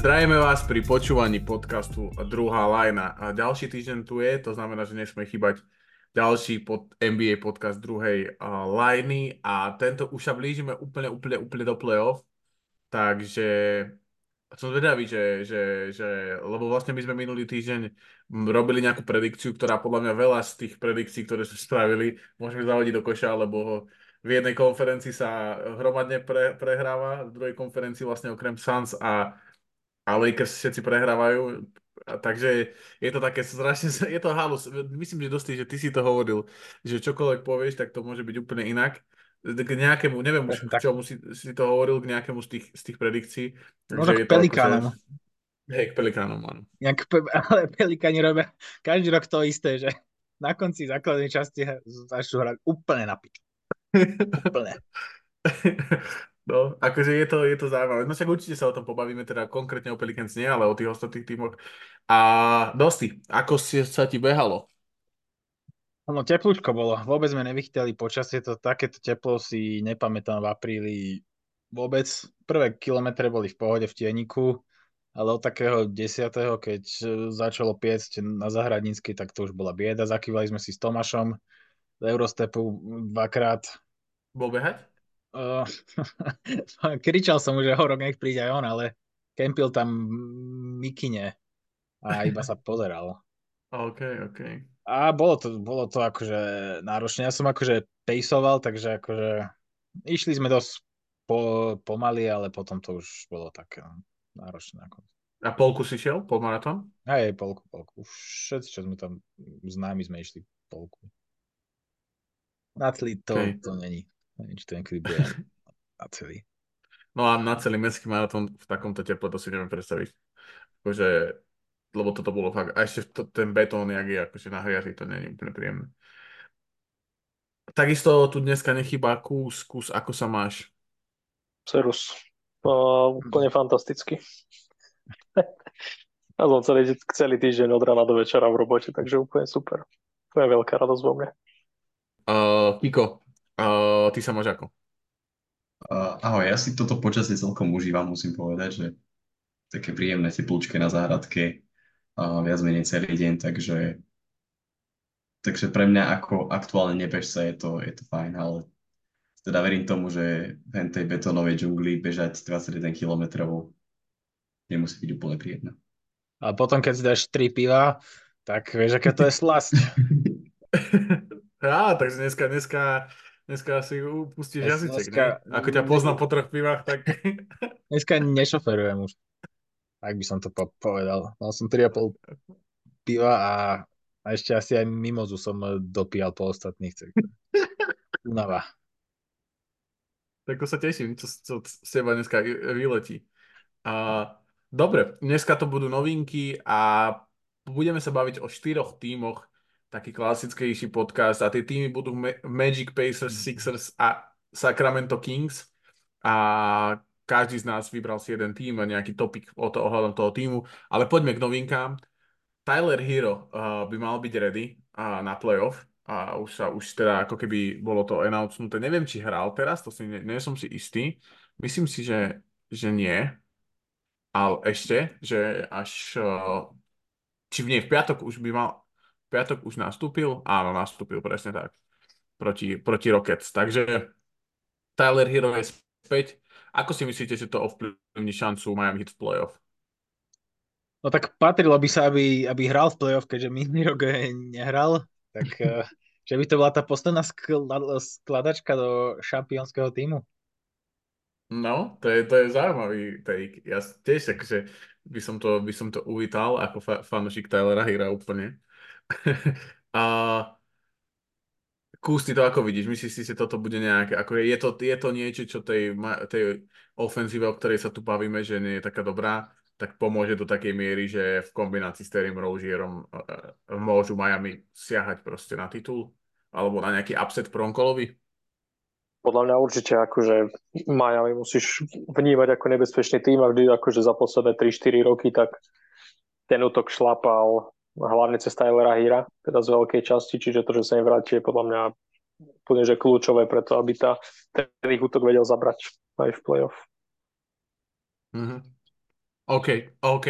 Zdravíme vás pri počúvaní podcastu Druhá lajna. A ďalší týždeň tu je, to znamená, že nesmie chýbať ďalší NBA podcast druhej lajny a tento už sa blížime úplne do playoff, takže som zvedavý, lebo vlastne my sme minulý týždeň robili nejakú predikciu, ktorá podľa mňa veľa z tých predikcií, ktoré sme spravili, môžeme zahodiť do koša, lebo v jednej konferencii sa hromadne prehráva, v druhej konferencii vlastne okrem Suns a Lakers všetci prehrávajú. Takže je to také strašne, je to halus. Myslím, že dosť, že ty si to hovoril, že čokoľvek povieš, tak to môže byť úplne inak. K nejakému, neviem už Presne k tak. čomu si to hovoril, k nejakému z tých predikcií. Takže Možno k je to akože, Pelikánom. hej, k Pelikánom, áno. Ale Pelikáni robia každý rok to isté, že na konci základnej časti začnú hrať úplne na pič. Úplne. No, akože je to zaujímavé. No však určite sa o tom pobavíme, teda konkrétne o Pelicans nie, ale o tých ostatných tímoch. A Dosti, ako sa ti behalo? No teplúčko bolo. Vôbec sme nevychytali počasie. Takéto teplo si nepamätám v apríli vôbec. Prvé kilometre boli v pohode v tieniku, ale od takého 10., keď začalo piecť na Zahradnícky, tak to už bola bieda. Zakývali sme si s Tomášom z Eurostepu dvakrát. Bol behať? Uh, kričal som mu, že horok nech príde aj on, ale kempil tam mikine a iba sa pozeral. OK, OK. A bolo to akože náročné. Ja som akože pejsoval, takže akože išli sme dosť pomaly, ale potom to už bolo také náročné. A polku si šiel? Polmaratón? Aj polku. Už všetci, čo sme tam známi, sme išli polku. Na celý to, OK. to není. Neviem, či to niekedy bude na celý. No a na celý mestský maratón v takomto teple to si neviem predstaviť. Akože, lebo toto bolo fakt. A ešte ten betón, jak je akože na hriaži, to nie je úplne príjemné. Takisto tu dneska nechýba kus, ako sa máš. Cerus. Úplne fantasticky. Ja som celý týždeň od rána do večera v robote, takže úplne super. To je veľká radosť vo mne. Kiko, ty sa máš ako? Ahoj, ja si toto počasie celkom užívam, musím povedať, že také príjemné teplúčke na záhradke, viac menej celý deň, takže pre mňa ako aktuálne nebežca je to fajn, ale teda verím tomu, že v tej betónovej džungli bežať 21 kilometrov nemusí byť úplne príjemné. A potom, keď si dáš 3 piva, tak vieš, aká to je slasť. Takže dneska si upustíš jazyček, Dneska, ne? Ako ťa poznám po 3 pivách, tak... dneska nešoferujem už, tak by som to povedal. Mal som 3,5 piva a ešte asi aj mimozu som dopíjal po ostatných. Únava. Tak to sa teším, čo z teba dneska vyletí. A, dobre, dneska to budú novinky a budeme sa baviť o 4 tímoch, taký klasickejší podcast a tie týmy budú Magic, Pacers, Sixers a Sacramento Kings a každý z nás vybral si jeden tým a nejaký topik ohľadom toho týmu, ale poďme k novinkám. Tyler Hero by mal byť ready na playoff a už teda ako keby bolo to announcenuté. Neviem, či hral teraz, to si nie som si istý. Myslím si, že nie. Ale ešte, že až či nie, v piatok už nastúpil? Áno, nastúpil, presne tak. Proti Rockets. Takže Tyler Hero je späť. Ako si myslíte, že to ovplyvní šancu Miami Heat v playoff? No tak patrilo by sa, aby hral v playoff, keďže minulý rok nehral, tak že by to bola tá posledná skladačka do šampiónskeho týmu. No, to je zaujímavý take. Ja tiež akože by som to uvítal ako fanúšik Tylera Hera úplne. A Kús, ty to ako vidíš? Myslíš si, že toto bude nejaké, ako je to niečo, čo tej ofenzíve, o ktorej sa tu bavíme, že nie je taká dobrá, tak pomôže do takej miery, že v kombinácii s Terrym Rozierom môžu Miami siahať proste na titul? Alebo na nejaký upset v prvom kolovi? Podľa mňa určite akože Miami musíš vnímať ako nebezpečný tým a vždy akože za posledné 3-4 roky tak ten útok šlapal hlavne cez Tylera Hera, teda z veľkej časti, čiže to, že sa nevráti, je podľa mňa úplne že kľúčové preto, aby ten ich útok vedel zabrať aj v playoff. Mhm. OK.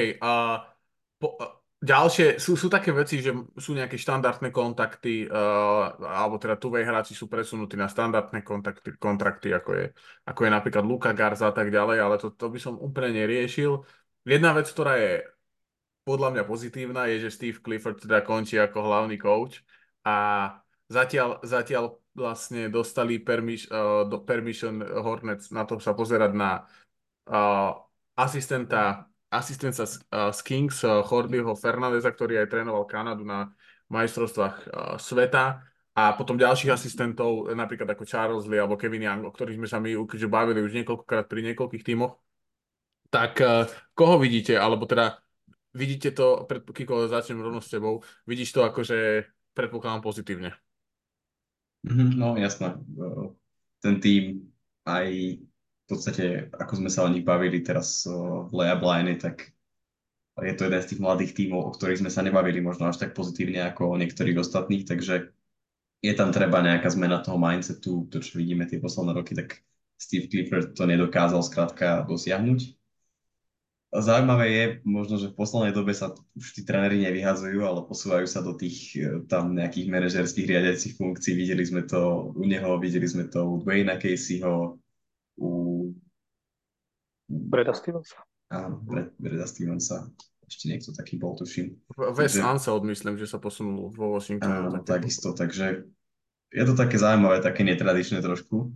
Ďalšie sú také veci, že sú nejaké štandardné kontakty, alebo teda tuvej hráči sú presunutí na standardné kontrakty ako je napríklad Luka Garza a tak ďalej, ale to by som úplne neriešil. Jedna vec, ktorá je podľa mňa pozitívna, je, že Steve Clifford teda končí ako hlavný coach a zatiaľ vlastne dostali permission Hornets na to sa pozerať na uh, asistenta z Kings, Jordiho Fernandeza, ktorý aj trénoval Kanadu na majstrovstvách sveta a potom ďalších asistentov, napríklad ako Charles Lee alebo Kevin Young, o ktorých sme sa my už bavili už niekoľkokrát pri niekoľkých tímoch. Tak koho vidíte, alebo teda vidíte to, Kiko, začnem rovno s tebou, vidíš to akože predpokladám pozitívne. No jasné. Ten tým aj v podstate, ako sme sa o nich bavili teraz v layup line, tak je to jeden z tých mladých tímov, o ktorých sme sa nebavili možno až tak pozitívne ako o niektorých ostatných, takže je tam treba nejaká zmena toho mindsetu, to čo vidíme tie posledné roky, tak Steve Clifford to nedokázal skrátka dosiahnuť. Zaujímavé je možno, že v poslednej dobe sa už tí tréneri nevyhazujú, ale posúvajú sa do tých tam nejakých manažerských riadiacich funkcií. Videli sme to u neho, videli sme to u Dwayna Caseyho, u Breda Stevensa. áno, Breda Stevensa. Ešte niekto taký bol, tuším. Wes Unseld, myslím, že sa posunul vo Washingtone. Áno, takisto, takže je to také zaujímavé, také netradičné trošku.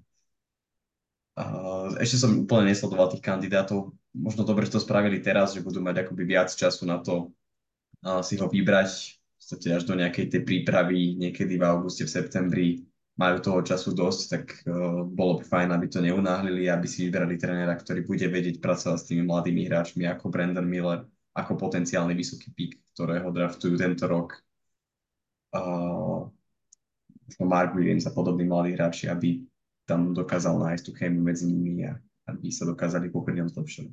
Ešte som úplne nesledoval tých kandidátov. Možno dobre, že to spravili teraz, že budú mať akoby viac času na to si ho vybrať v podstate až do nejakej tej prípravy, niekedy v auguste, v septembri majú toho času dosť, tak bolo by fajn, aby to neunáhlili, aby si vybrali trénera, ktorý bude vedieť pracovať s tými mladými hráčmi ako Brandon Miller, ako potenciálny vysoký pík, ktorého draftujú tento rok. Mark Williams a podobní mladí hráči, aby tam dokázal nájsť tú chémiu medzi nimi a aby sa dokázali popri ňom zlepšovať.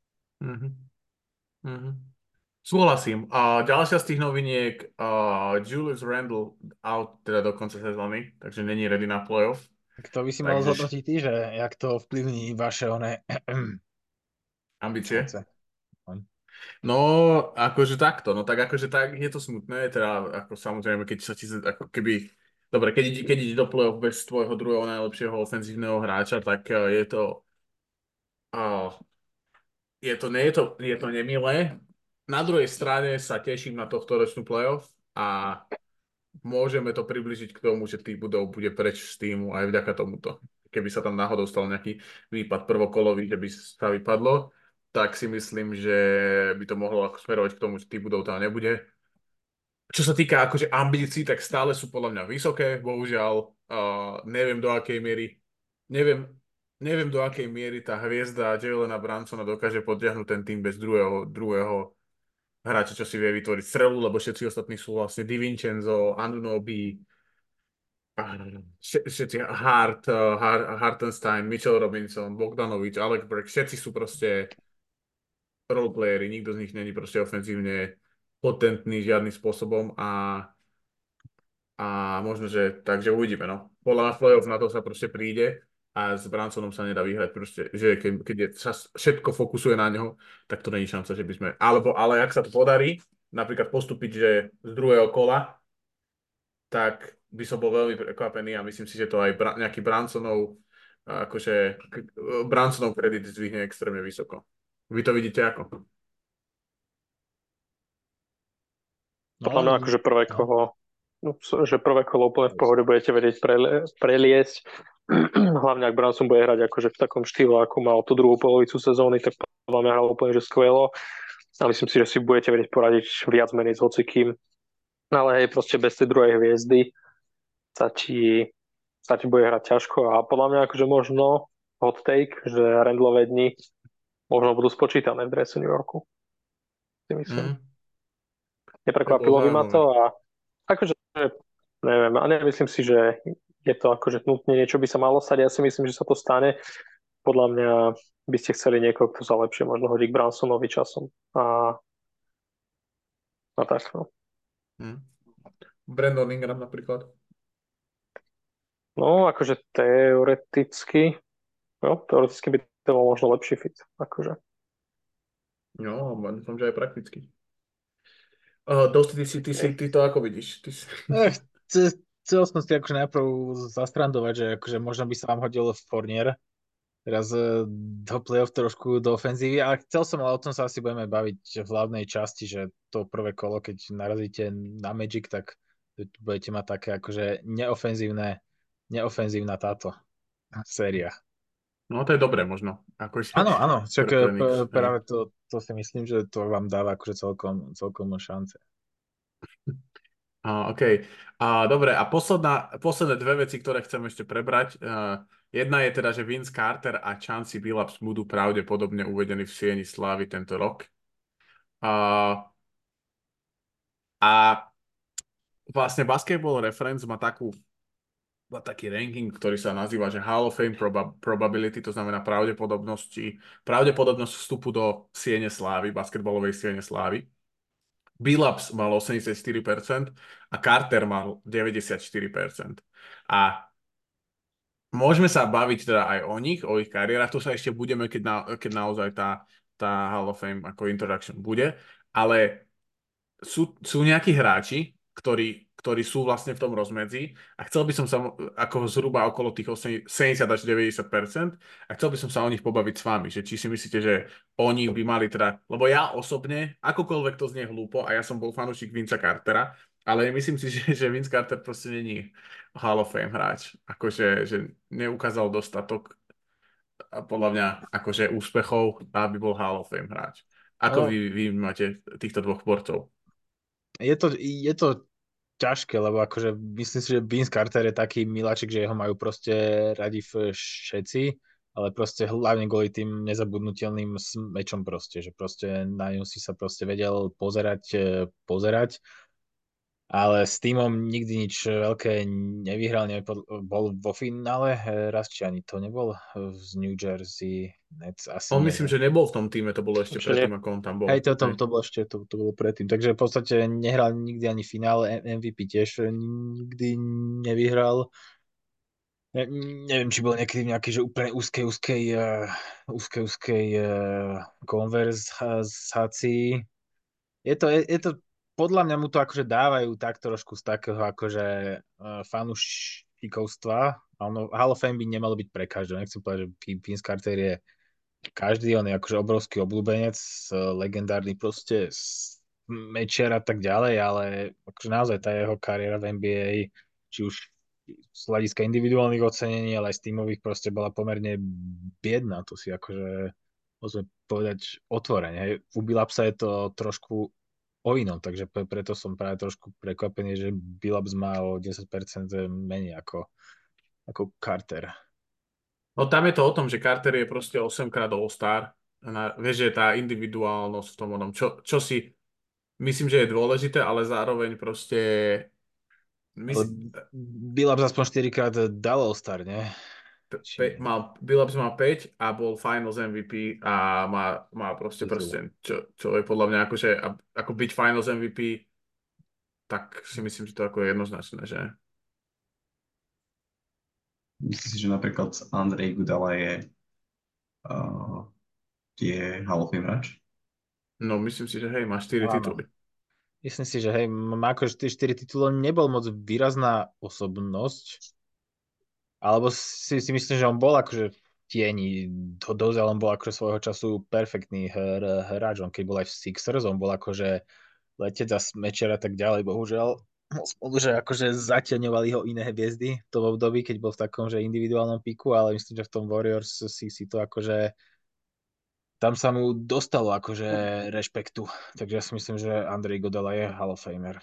Súhlasím. A ďalšia z tých noviniek, Julius Randle out teda do konca sezóny, takže není ready na playoff. Tak to by si mal zhodnotiť ty, že jak to vplyvní vaše ambície. šance. No, akože takto, no tak akože tak je to smutné, teda ako samozrejme, keď sa ti, ako keby, dobre, keď ide do play-off bez tvojho druhého najlepšieho ofenzívneho hráča, tak je to nemilé. Na druhej strane sa teším na tohto ročnú play-off a môžeme to približiť k tomu, že tých budov bude preč z týmu aj vďaka tomuto. Keby sa tam náhodou stal nejaký výpad prvokolový, že by sa vypadlo, tak si myslím, že by to mohlo ako smerovať k tomu, že tých budov tam nebude. Čo sa týka akože ambícií, tak stále sú podľa mňa vysoké, bohužiaľ. Neviem do akej miery neviem do akej miery tá hviezda Jalena Bransona dokáže podľahnuť ten tým bez druhého hráča, čo si vie vytvoriť strelu, lebo všetci ostatní sú vlastne DiVincenzo, Anunoby, všetci Hartenstein, Mitchell Robinson, Bogdanovič, Alec Burks, všetci sú proste roleplayeri, nikto z nich není proste ofenzívne potentný žiadnym spôsobom a možno, že takže uvidíme, no. Podľa mňa playoff na to sa proste príde a s Bransonom sa nedá vyhrať proste, že keď sa všetko fokusuje na neho, tak to není šanca, že by sme, ale ak sa to podarí, napríklad postúpiť, že z druhého kola, tak by som bol veľmi prekvapený a myslím si, že to aj nejaký Bransonov kredit zdvihne extrémne vysoko. Vy to vidíte ako? Podľa mňa akože prvé kolo úplne v pohode budete vedieť preliesť. Hlavne ak Branson bude hrať akože v takom štýle, ako mal tú druhú polovicu sezóny, tak podľa mňa hral úplne že skvelo. A myslím si, že si budete vedieť poradiť viac menej s hocikým. Ale hej, proste bez tej druhej hviezdy sa ti bude hrať ťažko. A podľa mňa akože možno hot take, že Randlové dni možno budú spočítané v drese New Yorku. Si myslím. Neprekvapilo by ma to a akože neviem, a nemyslím si, že je to akože nutne niečo by sa malo stať. Ja si myslím, že sa to stane. Podľa mňa by ste chceli niekoho, kto sa lepšie možno hodí k Bransonovi časom. A tak, no. Brandon Ingram napríklad. No, akože teoreticky by to bol možno lepší fit. Akože. No, dúfam, že aj prakticky. Dost, ty to ako vidíš? Eh, Chcel som si akože najprv zastrandovať, že akože možno by sa vám hodil Fournier teraz do play-off trošku do ofenzívy, ale chcel som, ale o tom sa asi budeme baviť v hlavnej časti, že to prvé kolo, keď narazíte na Magic, tak budete mať také akože neofenzívna táto séria. No to je dobré možno. Akože Áno, áno, však pre Knicks, hej. práve to si myslím, že to vám dáva akože celkom šance. OK. Dobre, a posledné dve veci, ktoré chcem ešte prebrať. Jedna je teda, že Vince Carter a Chauncey Billups budú pravdepodobne uvedení v Sieni slávy tento rok. A vlastne Basketball Reference má taký ranking, ktorý sa nazýva, že Hall of Fame Probability, to znamená pravdepodobnosť vstupu do Siene slávy, basketballovej Siene slávy. Billups mal 84% a Carter mal 94%. A môžeme sa baviť teda aj o nich, o ich kariérach, to sa ešte budeme, keď naozaj tá Hall of Fame ako introduction bude, ale sú nejakí hráči, ktorí sú vlastne v tom rozmedzi a chcel by som sa ako zhruba okolo tých 70 až 90% a chcel by som sa o nich pobaviť s vami, že či si myslíte, že oni by mali teda, lebo ja osobne, akokoľvek to znie hlúpo a ja som bol fanúšik Vinca Cartera, ale myslím si, že Vince Carter proste není Hall of Fame hráč, akože že neukázal dostatok a podľa mňa akože úspechov, aby bol Hall of Fame hráč. Ako No, vy máte týchto dvoch borcov? je to ťažké, lebo akože myslím si, že Vince Carter je taký miláčik, že ho majú proste radi všetci, ale proste hlavne kvôli tým nezabudnutelným mečom proste, že proste na ňu si sa proste vedel pozerať, ale s týmom nikdy nič veľké nevyhral, bol vo finále raz, či ani to nebol z New Jersey Nets, asi On nie, myslím, že? že nebol v tom týme, to bolo ešte Určite nie. predtým, ako on tam bol. Hej, Hej. to bolo ešte, to bolo predtým. Takže v podstate nehral nikdy ani finále, MVP tiež nikdy nevyhral. Neviem, či bol niekedy v nejakej že úplne úzkej konverzácii. Je to, podľa mňa mu to akože dávajú tak trošku z takého akože fanúšikovstva. A ono, Hall of Fame by nemalo byť pre každého. Nechcem povedať, že Vince Carter je každý, on je akože obrovský obľúbenec, legendárny proste mečer a tak ďalej, ale akože naozaj tá jeho kariéra v NBA, či už z hľadiska individuálnych ocenení, ale aj z tímových proste bola pomerne biedna, to si akože môžeme povedať otvorene. Hej. U Billupsa je to trošku o inom, takže preto som práve trošku prekvapený, že Billups má o 10% menej ako Carter. No tam je to o tom, že Carter je proste 8-krát All-Star. Vieš, že tá individuálnosť v tom onom, čo si myslím, že je dôležité, ale zároveň proste Ale Billups aspoň 4-krát dal All-Star, nie? Či Billups má 5 a bol Finals MVP a má proste titul. prsten, čo je podľa mňa akože, ako byť Finals MVP, tak si myslím, že to ako je jednoznačné, že? Myslím si, že napríklad Andrej Gudala uh, je Hall of Fame hráč. No myslím si, že hej, má 4 Áno. tituly. Myslím si, že hej, má ako 4 titulov, nebol moc výrazná osobnosť, alebo si myslím, že on bol akože v tieni dosť, ale on bol akože svojho času perfektný hráč. On keď bol aj v Sixers, on bol akože letec a smečer a tak ďalej, bohužiaľ. Spolu, že akože zaťaňovali ho iné hviezdy to v období, keď bol v takom, že individuálnom piku, ale myslím, že v tom Warriors si to akože tam sa mu dostalo akože rešpektu. Takže ja si myslím, že Andrej Godala je Hall of Famer.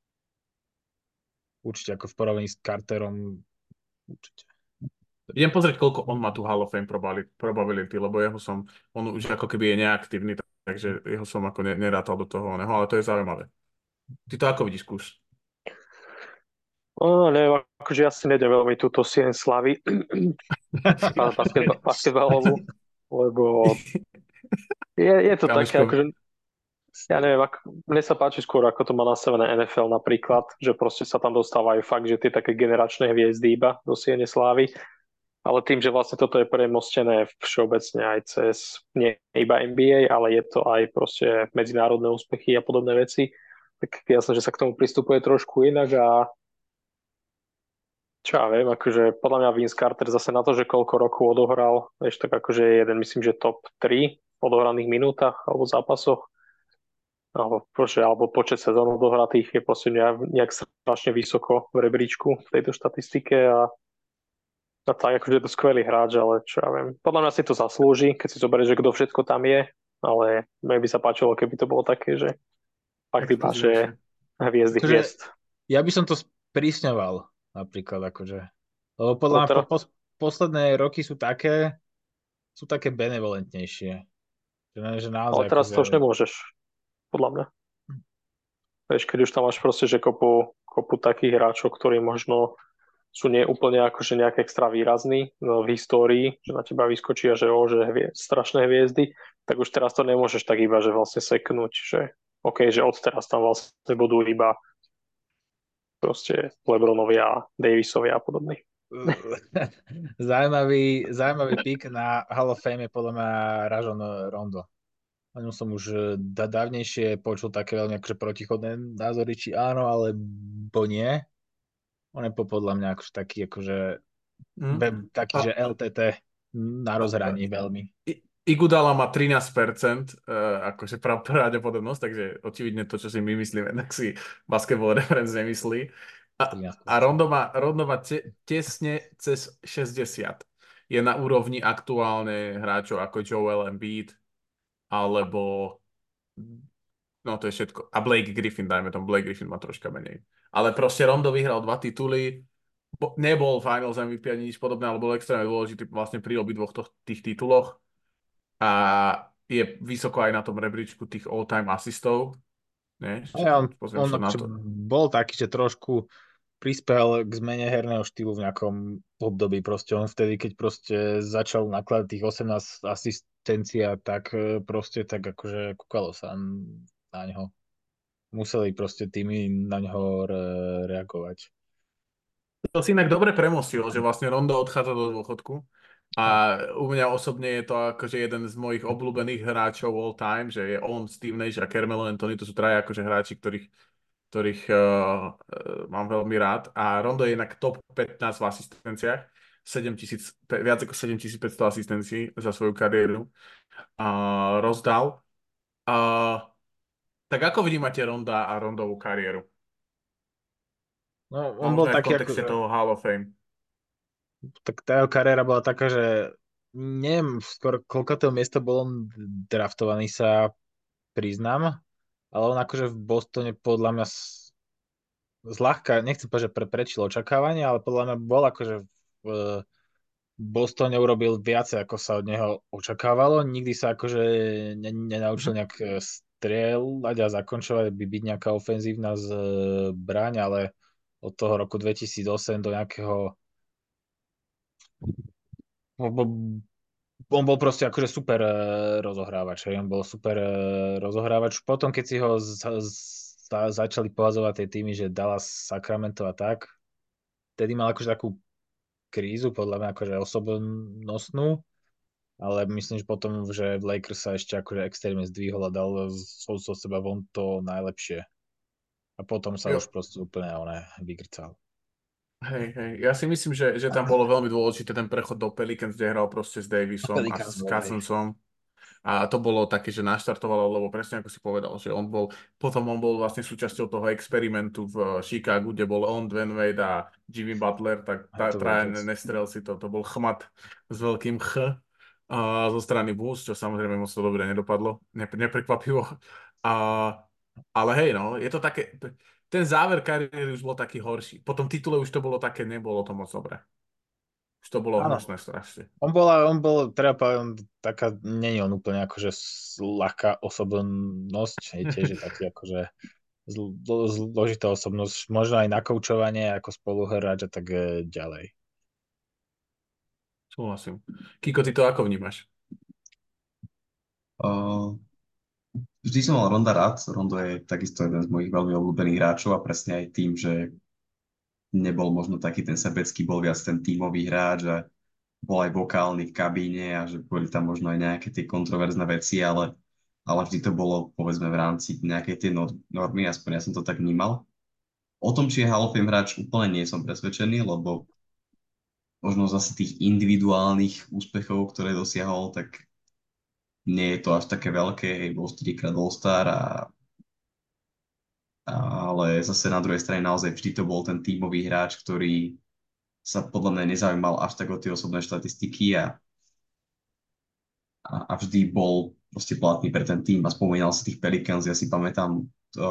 Určite ako v porovnaní s Carterom. Určite. Idem pozrieť, koľko on má tu Hall of Fame probability, lebo on už ako keby je neaktívny, takže jeho som ako nerátal do toho oného, ale to je zaujímavé. Ty to ako vidíš, Kus? Neviem, akože ja si nedem veľmi túto sieň slavy basketbalovú, lebo je to také, Kamoško, akože ja neviem, mne sa páči skôr, ako to má nastavené NFL napríklad, že proste sa tam dostávajú fakt, že tie také generačné hviezdy iba do siene slávy. ale tým, že vlastne toto je premostené všeobecne aj cez nie iba NBA, ale je to aj proste medzinárodné úspechy a podobné veci, tak jasné, že sa k tomu pristupuje trošku inak a čo ja viem, akože podľa mňa Vince Carter zase na to, že koľko rokov odohral, ešte tak akože je jeden, myslím, že top 3 v odohraných minútach alebo zápasoch, alebo počet sezón odohratých je proste nejak strašne vysoko v rebríčku v tejto štatistike a tak, akože je to skvelý hráč, ale čo ja viem. Podľa mňa si to zaslúži, keď si zoberieš, že kto všetko tam je, ale mne by sa páčilo, keby to bolo také, že fakt iba, Exkluzívnejšie. že hviezdy Akože hviezd. ja by som to sprísňoval napríklad, akože. Lebo podľa No mňa teraz, posledné roky sú také benevolentnejšie. Že ale naozaj teraz akože... to už nemôžeš, podľa mňa. Vieš, keď už tam máš proste, že kopu takých hráčov, ktorí možno sú nie úplne akože nejak extra výrazní no, v histórii, že na teba vyskočia, že strašné hviezdy, tak už teraz to nemôžeš tak iba, že vlastne seknúť, že OK, že od teraz tam vlastne budú iba proste Lebronovia, Davisovia a podobní. zaujímavý pick na Hall of Fame je podľa mňa Rajon Rondo. O ňom som už dávnejšie počul také veľmi akože protichodné názory, či áno, alebo nie. On je podľa mňa akože taký, že A, LTT na rozhraní veľmi. Igudala má 13%, akože pravdepodobnosť, takže očividne to, čo si my myslíme, tak si Basketball Reference nemyslí. A 13%. Rondo má tesne cez 60. Je na úrovni aktuálne hráčov ako Joel Embiid, alebo no to je všetko. A Blake Griffin, dajme tomu, Blake Griffin má troška menej. Ale proste Rondo vyhral 2 tituly, nebol Finals MVP ani nič podobné, ale bol extrémne dôležitý vlastne pri obidvoch tých tituloch a je vysoko aj na tom rebríčku tých all-time asistov. Ne? Pozriem On sa na akože to. bol taký, že trošku prispel k zmene herného štýlu v nejakom období. Proste on vtedy, keď proste začal nakladať tých 18 asistencií a tak proste tak akože kúkalo sa na neho. Museli proste týmy na neho reagovať. To si inak dobre premostil, že vlastne Rondo odchádza do dôchodku a u mňa osobne je to akože jeden z mojich obľúbených hráčov all time, že je on, Steve Nash a Carmelo Anthony, to sú traja akože hráči, ktorých mám veľmi rád. A Rondo je inak top 15 v asistenciách, 7000, viac ako 7500 asistencií za svoju kariéru rozdal. Tak ako vnímate Ronda a Rondovú kariéru? No, on bol Možno aj v taký kontexte akože, toho Hall of Fame. tak tá jeho kariéra bola taká, že neviem skoro koľkátého miesta bol on draftovaný, sa priznám, ale on akože v Bostone podľa mňa zľahka, nechcem povedať, že prečil očakávania, ale podľa mňa bol akože v Bostone urobil viacej, ako sa od neho očakávalo. Nikdy sa akože nenaučil nejak strieľať a zakončovať, byť nejaká ofenzívna zbraň, ale od toho roku 2008 do nejakého on bol proste akože super rozohrávač. On bol super rozohrávač. Potom, keď si ho začali považovať tie týmy, že Dallas, Sacramento a tak, vtedy mal akože takú krízu, podľa mňa akože osobnostnú, ale myslím, že potom, že v Lakers sa ešte akože extrémne zdvihol a dal zo seba von to najlepšie. A potom sa už Jo. proste úplne vygrcal. Hej. Ja si myslím, že tam bolo veľmi dôležité ten prechod do Pelicans, kde hral proste s Davisom a Pelicans s bol, hej. Cousinsom. A to bolo také, že naštartovalo, lebo presne ako si povedal, že potom on bol vlastne súčasťou toho experimentu v Chicagu, kde bol on, Dwayne Wade a Jimmy Butler, tak A to bol traja proste. nestrel si to bol chmat s veľkým Ch zo strany Bulls, čo samozrejme moc to dobre nedopadlo, neprekvapivo. A, ale hej, no, je to také, ten záver kariéry už bol taký horší. Po tom titule už to bolo také, nebolo to moc dobré. Už to bolo Áno. hnusné strašne. Treba povedať, taká, nie je on úplne akože ľahká osobnosť, tiež je taký akože zložitá osobnosť, možno aj na koučovanie ako spoluhráč a tak ďalej. Súhlasím. Kiko, ty to ako vnímaš? Uh, Vždy som mal Ronda rád. Rondo je takisto jeden z mojich veľmi obľúbených hráčov a presne aj tým, že nebol možno taký ten sebecký, bol viac ten tímový hráč a bol aj vokálny v kabíne a že boli tam možno aj nejaké tie kontroverzné veci, ale vždy to bolo povedzme v rámci nejakej tej normy, aspoň ja som to tak vnímal. O tom, či je Hall of Fame hráč, úplne nie som presvedčený, lebo možno zase tých individuálnych úspechov, ktoré dosiahol, tak nie je to až také veľké, hej, bol 4-krát All-Star, ale zase na druhej strane naozaj vždy to bol ten tímový hráč, ktorý sa podľa mňa nezaujímal až tak o tie osobné štatistiky a vždy bol proste platný pre ten tým a spomínal si tých Pelicans, ja si pamätám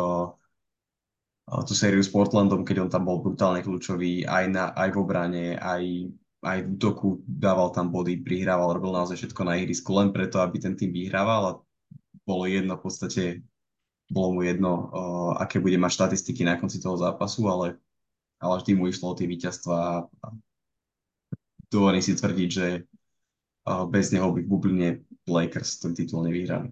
tú sériu s Portlandom, keď on tam bol brutálne kľúčový aj v obrane, aj v útoku, dával tam body, prihrával, robil naozaj všetko na ihrisku len preto, aby ten tým vyhrával a bolo jedno v podstate, bolo mu jedno, aké bude mať štatistiky na konci toho zápasu, ale vždy mu išlo o tie víťazstva a dovolím si tvrdiť, že bez neho by v bubline Lakers ten titul nevyhrali.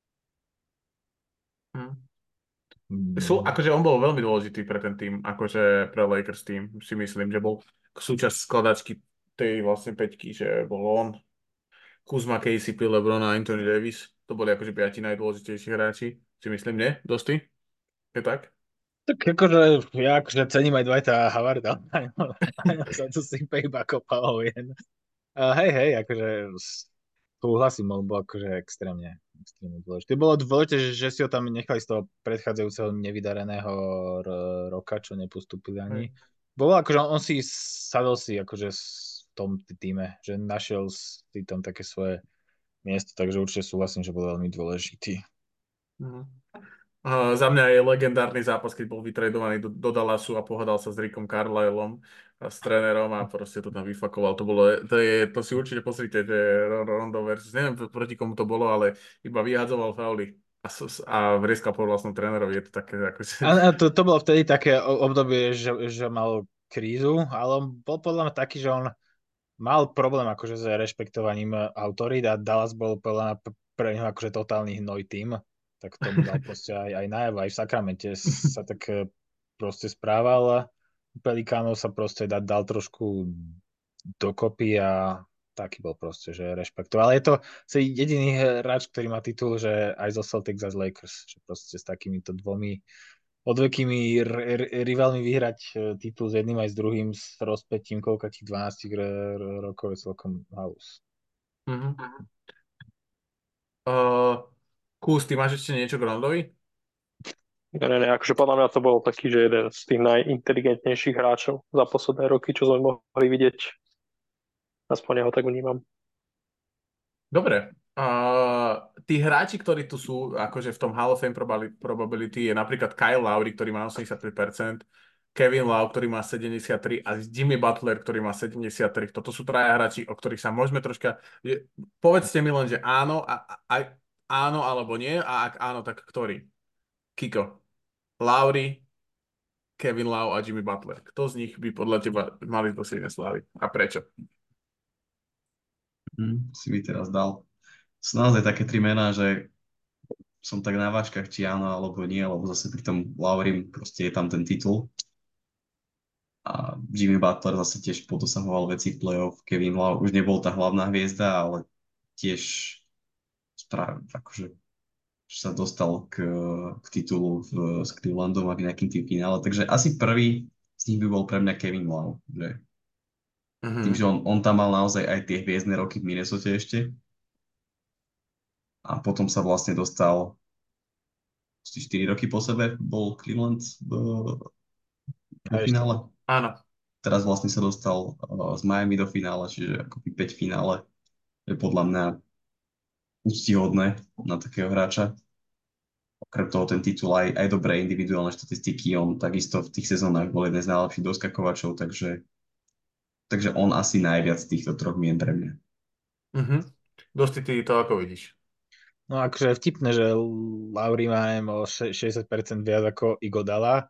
Hm. Akože on bol veľmi dôležitý pre ten tým, akože pre Lakers tým, si myslím, že bol súčasť skladačky tej vlastne peťky, že bol on, Kuzma, KCP, LeBron a Anthony Davis. To boli akože 5 najdôležitejší hráči, si myslím, nie? Dosti? Je tak? Tak akože ja akože cením aj Dwighta Howarda. Za to si iba kopal jen. Hej, akože súhlasím, on bol akože extrémne dôležitý. Bolo dôležité, že si ho tam nechali z toho predchádzajúceho nevydareného roka, čo nepostúpili ani. Hej. Bolo akože on si sadol si akože v tom týme, že našiel si tam také svoje miesto, takže určite súhlasím, že bol veľmi dôležitý. Mhm. Za mňa je legendárny zápas, keď bol vytredovaný do Dallasu a pohádal sa s Rickom Carlisleom a s trénerom a proste to tam vyfakoval. To si určite pozrite, že Rondo versus, neviem proti komu to bolo, ale iba vyhadzoval fauly a vrieskal po vlastnom trénerovi. Je to také akože... A to bolo vtedy také obdobie, že mal krízu, ale on bol podľa mňa taký, že on mal problém akože s rešpektovaním autorít a Dallas bol podľa mňa pre neho akože totálny hnoj tým, tak to mu dal proste aj najavo, aj v Sakramente sa tak proste správal a Pelikánov sa proste dal trošku dokopy a taký bol proste, že rešpektoval. Ale je to jediný hráč, ktorý má titul, že aj zo Celtics a z Lakers, že proste s takýmito dvomi odvekými rivalmi vyhrať titul s jedným aj s druhým s rozpätím koľka tých 12 rokov je celkom halus. Mhm. Uh, Kús, ty máš ešte niečo k Rondovi? Ne, akože podľa mňa to bol taký, že jeden z tých najinteligentnejších hráčov za posledné roky, čo sme mohli vidieť. Aspoň ho tak vnímam. Dobre. Tí hráči, ktorí tu sú akože v tom Hall of Fame probability je napríklad Kyle Lowry, ktorý má 85%, Kevin Love, ktorý má 73 a Jimmy Butler, ktorý má 73. Toto sú traja hráči, o ktorých sa môžeme troška... Povedzte mi len, že áno, áno alebo nie a ak áno, tak ktorý? Kiko. Lowry, Kevin Love a Jimmy Butler. Kto z nich by podľa teba mali dosiahnuť slávy? A prečo? Si mi teraz dal. Sú naozaj také tri mená, že som tak na váčkach, či áno alebo nie, lebo zase pri tom Laurim proste je tam ten titul. A Jimmy Butler zase tiež podosahoval veci v playoff. Kevin Love už nebol tá hlavná hviezda, ale tiež akože sa dostal k titulu s Clevelandom a k nejakým tým finále. Takže asi prvý z nich by bol pre mňa Kevin Love. Že tým, že on tam mal naozaj aj tie hviezdne roky v Minnesota ešte. A potom sa vlastne dostal 4 roky po sebe bol Cleveland vo finále. Áno. Teraz vlastne sa dostal z Miami do finále, čiže akoby 5 finále. Je podľa mňa úctihodné na takého hráča. Okrem toho ten titul aj dobré individuálne štatistiky, on takisto v tých sezónach bol jeden z najlepších doskakovačov, takže on asi najviac z týchto troch mien pre mňa. Dosti, ty to ako vidíš? No akože je vtipné, že Lauri má o 60% viac ako Igodala.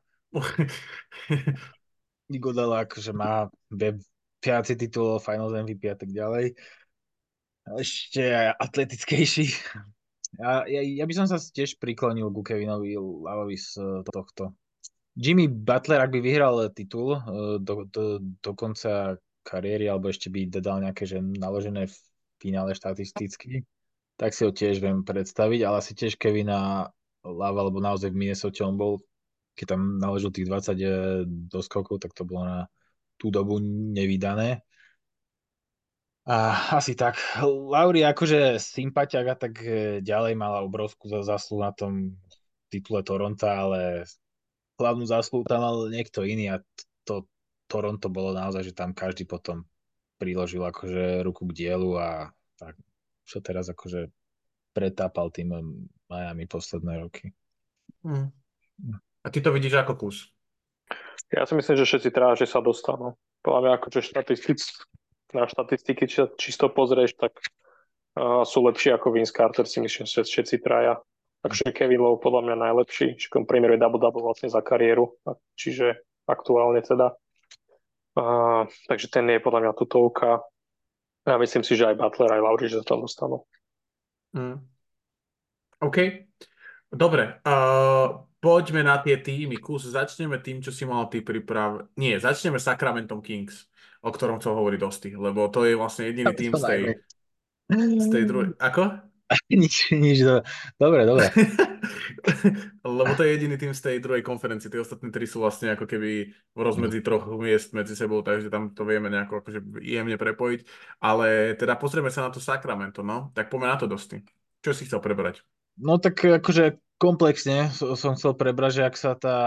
Igodala akože má viacej titulov, Finals MVP a tak ďalej. Ešte atletickejší. Ja by som sa tiež priklonil ku Kevinovi Lovovi z tohto. Jimmy Butler, ak by vyhral titul, dokonca kariéry, alebo ešte by dodal nejaké, že naložené v finále štatisticky, tak si ho tiež viem predstaviť, ale asi tiež Kevina Love, alebo naozaj v Minnesota on bol, keď tam naložil tých 20 doskokov, tak to bolo na tú dobu nevydané. A asi tak. Lauri akože sympatiak a tak ďalej mala obrovskú zásluhu na tom titule Toronta, ale hlavnú zásluhu tam mal niekto iný a to Toronto bolo naozaj, že tam každý potom priložil akože ruku k dielu a tak, čo teraz akože pretápal tým Miami posledné roky. Mm. A ty to vidíš ako kus. Ja si myslím, že všetci tráži sa dostanú. Podľa mňa akože na štatistiky čisto pozrieš, tak sú lepší ako Vince Carter, si myslím, že všetci traja. Takže Kevin Love podľa mňa najlepší, čiže on priemeruje double-double vlastne za kariéru, čiže aktuálne teda. Takže ten je podľa mňa tutovka. Ja myslím si, že aj Butler, aj Lauri, že sa tam dostanú. Mm. OK. Dobre. Poďme na tie týmy. Kus, začneme tým, čo si mal ty Nie, začneme Sacramento Kings, o ktorom chcel hovoriť Dosti, lebo to je vlastne jediný tým z tej druhej... Ako? Nič. Dobre. Lebo to je jediný tým z tej druhej konferencie. Tie ostatné tri sú vlastne ako keby v rozmedzi troch miest medzi sebou, takže tam to vieme nejako akože jemne prepojiť. Ale teda pozrieme sa na to Sacramento, no. Tak poďme na to Dosti. Čo si chcel prebrať? No tak akože komplexne som chcel prebrať, že ak sa tá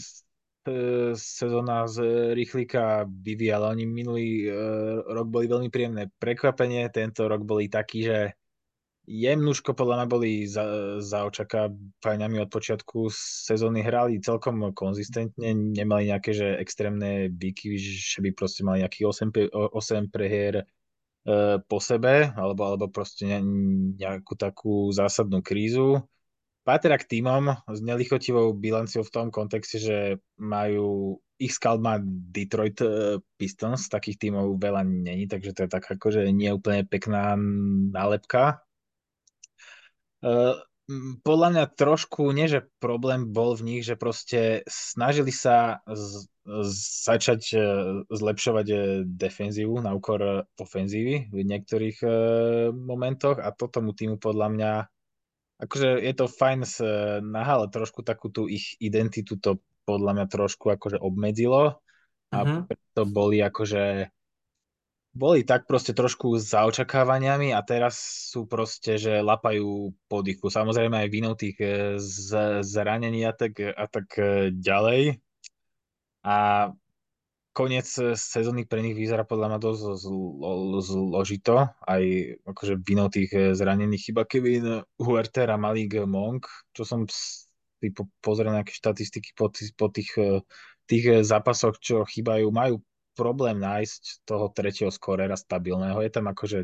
sezóna z rýchlika vyvíjala. Oni minulý rok boli veľmi príjemné prekvapenie, tento rok boli takí, že jemnúško podľa mňa boli za očakávaniami od počiatku sezóny, hrali celkom konzistentne, nemali nejaké že extrémne výkyvy, že by proste mali nejakých 8 prehier po sebe, alebo proste nejakú takú zásadnú krízu. Patria k týmom s nelichotivou bilanciou v tom kontexte, že ich scout má Detroit Pistons, takých tímov veľa není, takže to je tak akože nie úplne pekná nálepka. Podľa mňa trošku, nie že problém bol v nich, že proste snažili sa začať zlepšovať defenzívu na úkor ofenzívy v niektorých momentoch a to tomu týmu podľa mňa akože je to fajn ale trošku takú tú ich identitu to podľa mňa trošku akože obmedzilo a preto boli tak proste trošku za očakávaniami a teraz sú proste, že lapajú po dychu. Samozrejme aj vinou tých zranení a tak ďalej. A koniec sezóny pre nich vyzerá podľa mňa dosť zložito. Aj akože vinou tých zranených chyba Kevin Huerter a Malik Monk, čo som si pozrel nejaké štatistiky po tých zápasoch, čo chýbajú, majú problém nájsť toho tretieho skorera stabilného. Je tam akože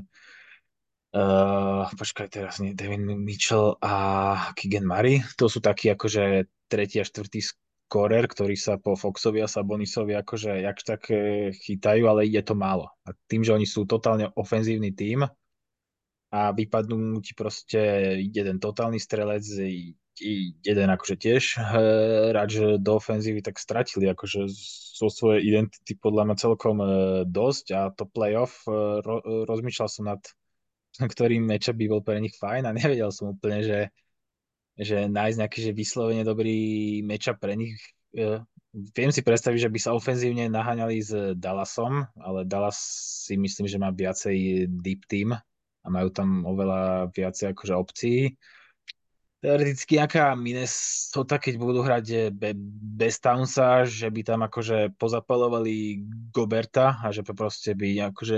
počkaj teraz, nie, Devin Mitchell a Keegan Murray. To sú takí akože tretí a štvrtý skorer, ktorí sa po Foxovi a Sabonisovi akože jakž tak chytajú, ale je to málo. A tým, že oni sú totálne ofenzívny tím a vypadnú ti proste jeden totálny strelec, jeden akože tiež hráč do ofenzívy, tak stratili akože zo svojej identity podľa mňa celkom dosť a to playoff rozmýšľal som nad ktorý matchup by bol pre nich fajn a nevedel som úplne, že nájsť nejaký že vyslovene dobrý matchup pre nich. Viem si predstaviť, že by sa ofenzívne naháňali s Dallasom, ale Dallas si myslím, že má viacej deep team a majú tam oveľa viacej akože opcií. Teoreticky nejaká Minnesota, keď budú hrať bez Townsa, že by tam akože pozapalovali Goberta a že proste by akože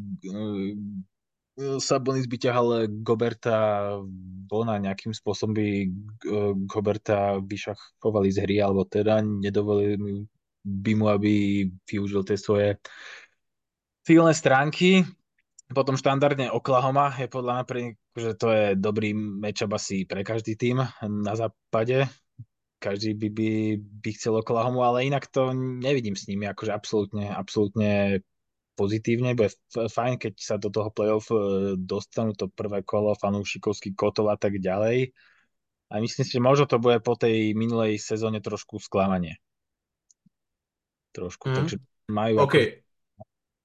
Sabonis by ťahal Goberta von a nejakým spôsobom by Goberta vyšachovali z hry, alebo teda nedovolili by mu, aby využil tie svoje silné stránky. Potom štandardne Oklahoma je podľa mňa že to je dobrý matchup asi pre každý tým na západe. Každý by chcel Oklahomu, ale inak to nevidím s nimi akože absolútne pozitívne. Bude fajn, keď sa do toho playoff dostanú to prvé kolo, fanúšikovský kotol a tak ďalej. A myslím si, že možno to bude po tej minulej sezóne trošku sklamanie. Trošku, takže majú OK.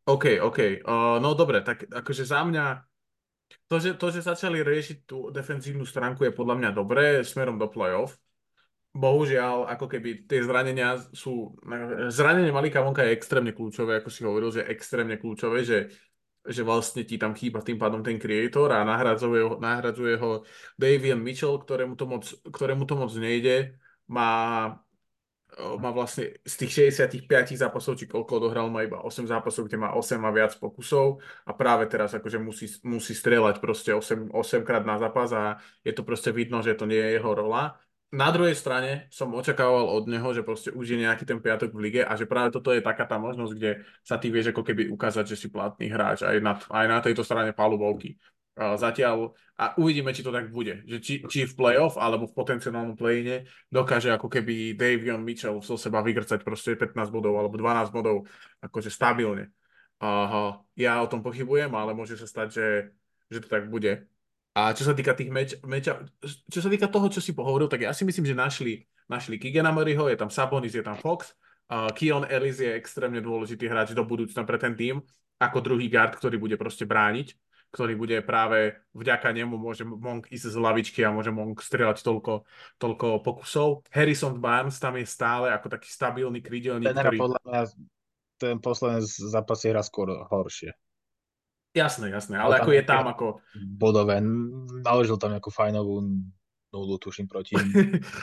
OK. No dobre, tak akože za mňa to, že začali riešiť tú defenzívnu stránku je podľa mňa dobré smerom do playoff. Bohužiaľ, ako keby tie zranenia sú... Zranenie Malika Monka je extrémne kľúčové, ako si hovoril, že je extrémne kľúčové, že vlastne ti tam chýba tým pádom ten creator a nahradzuje ho Davion Mitchell, ktorému to moc nejde. Má má vlastne z tých 65 zápasov, či koľko odohral, má iba 8 zápasov, kde má 8 a viac pokusov a práve teraz akože musí strieľať proste 8 krát na zápas a je to proste vidno, že to nie je jeho rola. Na druhej strane som očakával od neho, že proste už je nejaký ten piatok v lige a že práve toto je taká tá možnosť, kde sa ty vieš ako keby ukázať, že si platný hráč aj na tejto strane palubovky. Zatiaľ a uvidíme, či to tak bude. Že či v playoff alebo v potenciálnom play-ine dokáže ako keby Davion Mitchell zo seba vygrcať proste 15 bodov alebo 12 bodov akože stabilne. Ja o tom pochybujem, ale môže sa stať, že to tak bude. A čo sa týka tých čo sa týka toho, čo si pohovoril, tak ja si myslím, že našli Keegana Murrayho, je tam Sabonis, je tam Fox. Keon Ellis je extrémne dôležitý hráč do budúcna pre ten tým, ako druhý guard, ktorý bude proste brániť, ktorý bude práve vďaka nemu môže Monk ísť z lavičky a môže Monk strieľať toľko pokusov. Harrison Barnes tam je stále ako taký stabilný krídelník, Ten hra ktorý... podľa mňa ten posledné zápasy hra skôr horšie. Jasné, Ale ale tam ako je tam ako... bodové, naložil tam nejakú fajnovú nulu, tuším, proti nim.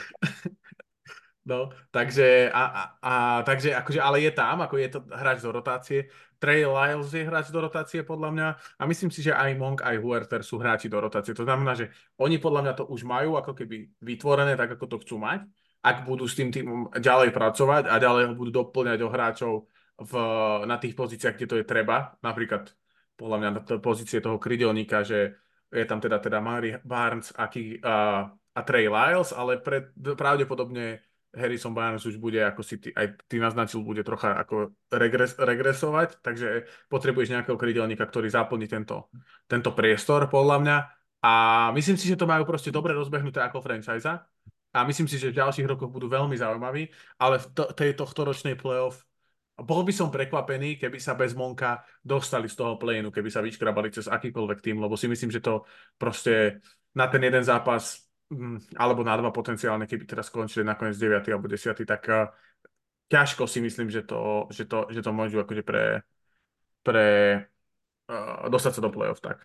No, takže akože, ale je tam, ako je to hráč do rotácie. Trey Lyles je hráč do rotácie podľa mňa a myslím si, že aj Monk, aj Huerter sú hráči do rotácie. To znamená, že oni podľa mňa to už majú ako keby vytvorené tak, ako to chcú mať. Ak budú s tým týmom ďalej pracovať a ďalej ho budú doplňať o hráčov na tých pozíciách, kde to je treba, napríklad podľa mňa na pozície toho krydelníka, že je tam teda Murray, Barnes a Trey Lyles, ale pravdepodobne Harrison Barnes už bude, ako si aj ty naznačil, bude trocha ako regresovať, takže potrebuješ nejakého krydelníka, ktorý zaplní tento priestor, podľa mňa. A myslím si, že to majú proste dobre rozbehnuté ako franchise. A myslím si, že v ďalších rokoch budú veľmi zaujímaví, ale v tej tohtoročnej playoff bol by som prekvapený, keby sa bez Monka dostali z toho play-inu, keby sa vyškrabali cez akýkoľvek tým, lebo si myslím, že to proste na ten jeden zápas alebo na dva potenciálne, keby teraz skončili nakoniec 9. alebo 10., tak ťažko si myslím, že to môžu akože pre dostať sa do play-off tak.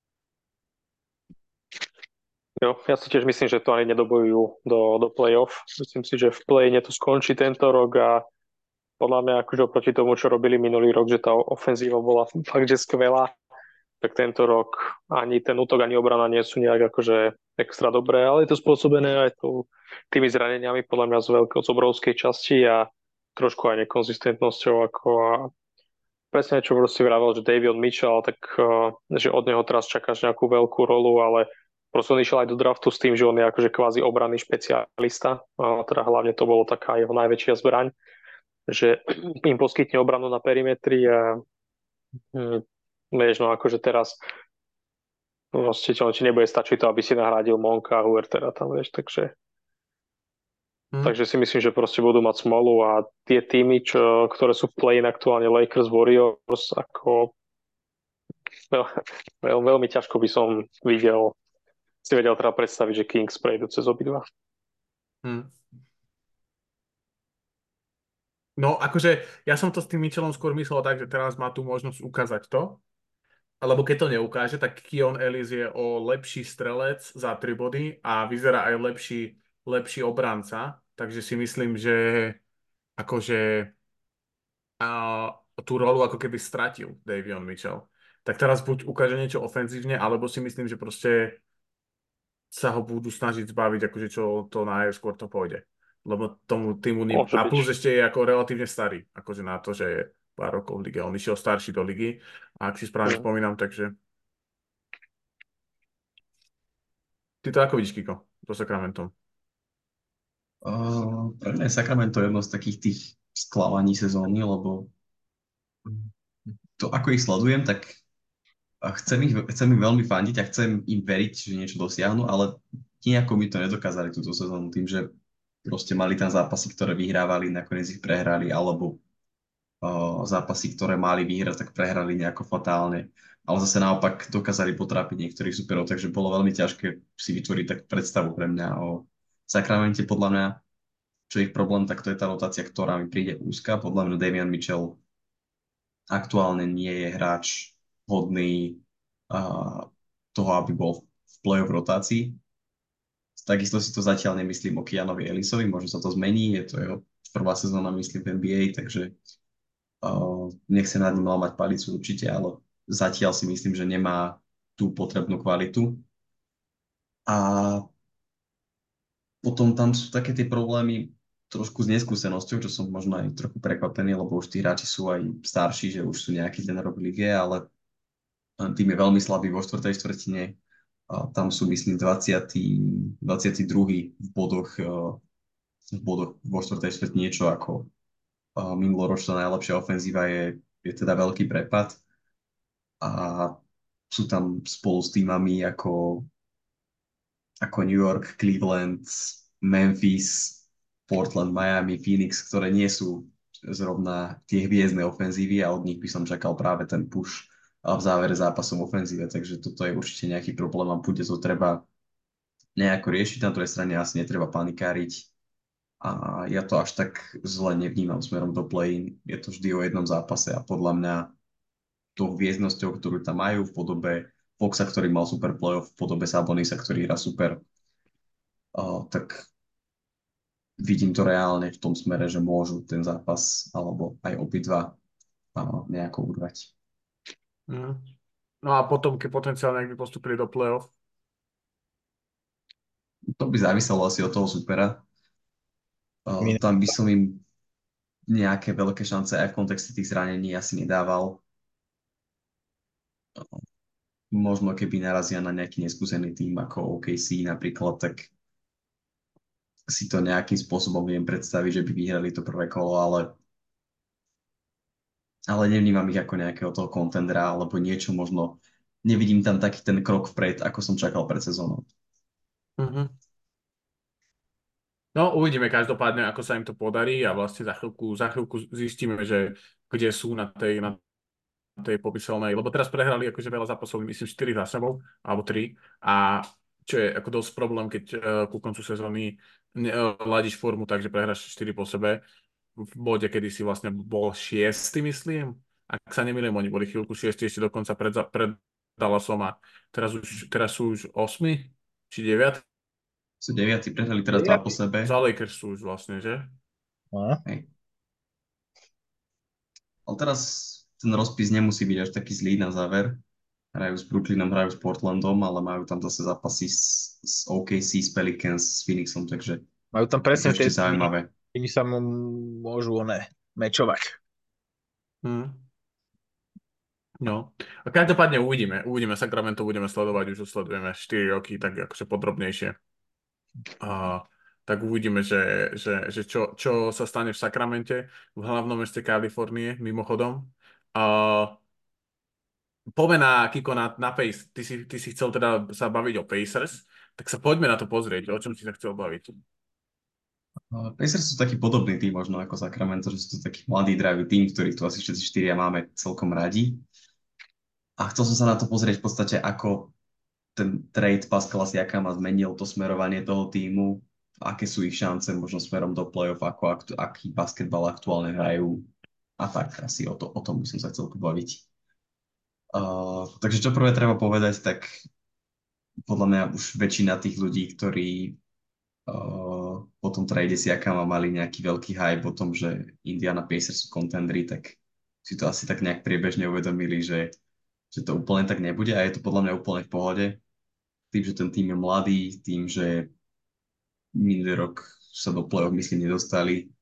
Jo, ja si tiež myslím, že to ani nedobojujú do play-off. Myslím si, že v play-ine to skončí tento rok a podľa mňa akože oproti tomu, čo robili minulý rok, že tá ofenzíva bola fakt, že skvelá, tak tento rok ani ten útok, ani obrana nie sú nejak akože extra dobré, ale je to spôsobené aj tými zraneniami podľa mňa z obrovskej časti a trošku aj nekonzistentnosťou a presne čo proste vravel, že Davion Mitchell, tak že od neho teraz čakáš nejakú veľkú rolu, ale proste on išiel aj do draftu s tým, že on je akože kvázi obranný špecialista, a teda hlavne to bolo taká jeho najväčšia zbraň, že im poskytne obranu na perimetri a vieš, no akože teraz proste ti nebude stačiť to, aby si nahradil Monka a Huertera tam, vieš, takže si myslím, že proste budú mať smolu a tie týmy, ktoré sú v play-in aktuálne Lakers, Warriors, ako veľmi ťažko by som si vedel teda predstaviť, že Kings prejdú cez obidva. No, akože ja som to s tým Mitchellom skôr myslel tak, že teraz má tu možnosť ukázať to, alebo keď to neukáže, tak Keon Ellis je o lepší strelec za 3 body a vyzerá aj lepší obranca, takže si myslím, že akože tú rolu ako keby stratil Davion Mitchell. Tak teraz buď ukáže niečo ofenzívne, alebo si myslím, že proste sa ho budú snažiť zbaviť, akože čo to najskôr to pôjde. Lebo tomu týmu... A plus ešte je ako relatívne starý, akože na to, že je pár rokov v lige. On išiel starší do ligy, a ak si správne spomínam, takže... Ty to ako vidíš, Kiko, so Sacramentom? Pre mňa je Sacramento jedno z takých tých sklamaní sezóny, lebo to, ako ich sledujem, tak chcem im veľmi fandiť a chcem im veriť, že niečo dosiahnu, ale nejako mi to nedokázali túto sezónu tým, že proste mali tam zápasy, ktoré vyhrávali, nakoniec ich prehrali, alebo zápasy, ktoré mali vyhrať, tak prehrali nejako fatálne. Ale zase naopak dokázali potrápiť niektorých superov, takže bolo veľmi ťažké si vytvoriť takú predstavu pre mňa o Sakramente. Podľa mňa, čo je ich problém, tak to je tá rotácia, ktorá mi príde úzka. Podľa mňa Davion Mitchell aktuálne nie je hráč hodný toho, aby bol v play-off rotácii. Takisto si to zatiaľ nemyslím o Kianovi Ellisovi, možno sa to zmení, je to jeho prvá sezóna, myslím, v NBA, takže nechcem nad ním lámať palicu určite, ale zatiaľ si myslím, že nemá tú potrebnú kvalitu. A potom tam sú také tie problémy trošku s neskúsenosťou, čo som možno aj trochu prekvapený, lebo už tí hráči sú aj starší, že už sú nejaký ten rok v lige, ale tým je veľmi slabý vo štvrtej štvrtine. Tam sú, myslím, 22. v bodoch vo štvrtej štvrtine, niečo ako minuloročná najlepšia ofenzíva je teda veľký prepad. A sú tam spolu s týmami ako New York, Cleveland, Memphis, Portland, Miami, Phoenix, ktoré nie sú zrovna tie hviezdne ofenzívy a od nich by som čakal práve ten push v závere zápasom ofenzíve, takže toto je určite nejaký problém a bude to treba nejako riešiť. Na druhej strane asi netreba panikáriť a ja to až tak zle nevnímam smerom do play-in. Je to vždy o jednom zápase a podľa mňa tou hviezdnosťou, ktorú tam majú v podobe Foxa, ktorý mal super playoff, v podobe Sabonisa, ktorý hrá super, tak vidím to reálne v tom smere, že môžu ten zápas alebo aj obidva nejako urvať. Mm. No a potom, keď potenciálne, ak by postupili do play-off. To by záviselo asi od toho supera. Tam by som im nejaké veľké šance aj v kontexte tých zranení asi nedával. Možno keby narazia na nejaký neskúsený tým ako OKC napríklad, tak si to nejakým spôsobom viem predstaviť, že by vyhrali to prvé kolo, ale nevnímam ich ako nejakého toho kontendera alebo niečo možno. Nevidím tam taký ten krok vpred, ako som čakal pred sezónou. Mm-hmm. No, uvidíme každopádne, ako sa im to podarí a vlastne za chvíľku zistíme, že kde sú na tej popíselnej, lebo teraz prehrali akože veľa zápasov, myslím 4 za sebou, alebo 3, a čo je ako dosť problém, keď ku koncu sezóny ladíš formu, takže prehráš 4 po sebe, v bode, kedy si vlastne bol 6, myslím, ak sa nemýlim, oni boli chvíľku 6 ešte dokonca pred Dallasom a teraz sú už 8 či 9. Sú 9, prehrali teraz 2 po sebe. Za Lakers sú už vlastne, že? Hej. Ale teraz ten rozpis nemusí byť až taký zlý na záver. Hrajú s Brooklynom, hrajú s Portlandom, ale majú tam zase zápasy s OKC, s Pelicans, s Phoenixom, takže majú tam presne ešte zaujímavé. Oni sa môžu mečovať. No. A každopádne uvidíme. Sacramento budeme sledovať, už sledujeme 4 roky, tak akože podrobnejšie. Tak uvidíme, že čo sa stane v Sacramente, v hlavnom meste Kalifornie, mimochodom. Poďme na Pace. Ty si chcel teda sa baviť o Pacers, tak sa poďme na to pozrieť, o čom si sa chcel baviť. Pacers sú taký podobný tým možno ako Sacramento, že sú to taký mladý, dravý tým, ktorý tu asi všetci štyria máme celkom radi. A chcel som sa na to pozrieť v podstate, ako ten trade Pascala Siakama zmenil to smerovanie toho týmu, aké sú ich šance možno smerom do play-off, aký basketbal aktuálne hrajú a tak asi o tom by som sa chcel pobaviť. Takže čo prvé treba povedať, tak podľa mňa už väčšina tých ľudí, ktorí po tom trade Siakama mali nejaký veľký hype o tom, že Indiana Pacers sú contenderi, tak si to asi tak nejak priebežne uvedomili, že to úplne tak nebude a je to podľa mňa úplne v pohode. Tým, že ten tým je mladý, tým, že minulý rok sa do play-off myslím nedostali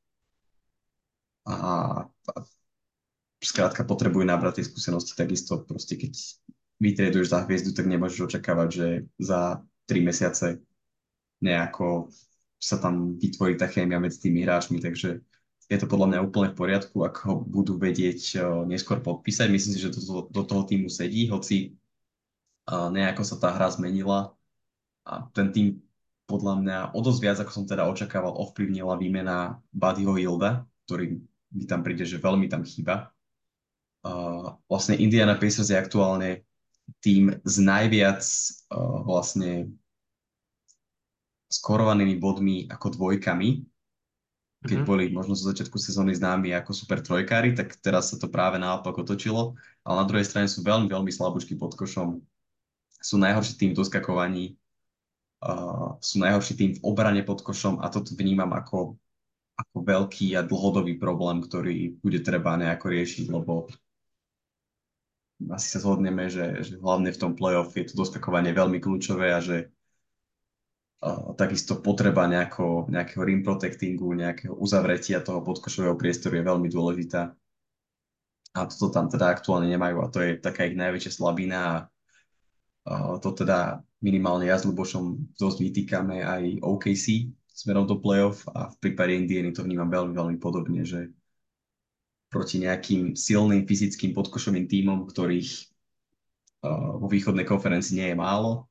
a skrátka potrebujú nabrať tie skúsenosti takisto. Proste keď vytreduješ za hviezdu, tak nemôžeš očakávať, že za 3 mesiace nejako sa tam vytvorí tá chémia medzi tými hráčmi, takže je to podľa mňa úplne v poriadku, ak ho budú vedieť neskôr podpísať. Myslím si, že to do toho týmu sedí, hoci nejako sa tá hra zmenila a ten tým podľa mňa o dosť viac, ako som teda očakával, ovplyvnila výmena Buddyho Hilda, ktorý mi tam príde, že veľmi tam chýba. Vlastne Indiana Pacers je aktuálne tým s najviac vlastne skorovanými bodmi ako dvojkami. Keď boli možno zo začiatku sezóny známi ako super trojkári, tak teraz sa to práve naopak otočilo. Ale na druhej strane sú veľmi, veľmi slabúčky pod košom. Sú najhorší tým v doskakovaní, sú najhorší tým v obrane pod košom a toto vnímam ako veľký a dlhodobý problém, ktorý bude treba nejako riešiť, lebo asi sa zhodneme, že hlavne v tom playoff je to doskakovanie veľmi kľúčové a že takisto potreba nejakého rim protectingu, nejakého uzavretia toho podkošového priestoru je veľmi dôležitá. A toto tam teda aktuálne nemajú a to je taká ich najväčšia slabina a to teda minimálne ja s Lubošom dosť vytýkame aj OKC smerom do playoff a v prípade Indiany to vnímam veľmi, veľmi podobne, že proti nejakým silným fyzickým podkošovým tímom, ktorých vo východnej konferencii nie je málo,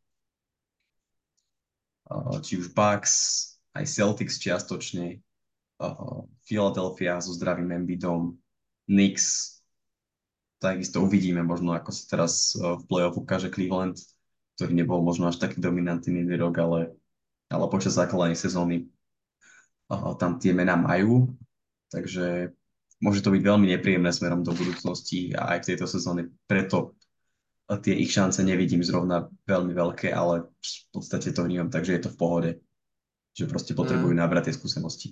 či už Bucks, aj Celtics čiastočne, Philadelphia so zdravým Embiidom, Knicks, takisto uvidíme možno, ako sa teraz v play-off ukáže Cleveland, ktorý nebol možno až taký dominantný minulý rok, ale počas základnej sezóny tam tie mená majú, takže môže to byť veľmi nepríjemné smerom do budúcnosti a aj v tejto sezóne. Preto tie ich šance nevidím zrovna veľmi veľké, ale v podstate to vnímam, takže je to v pohode, že proste potrebujú nabrať tie skúsenosti.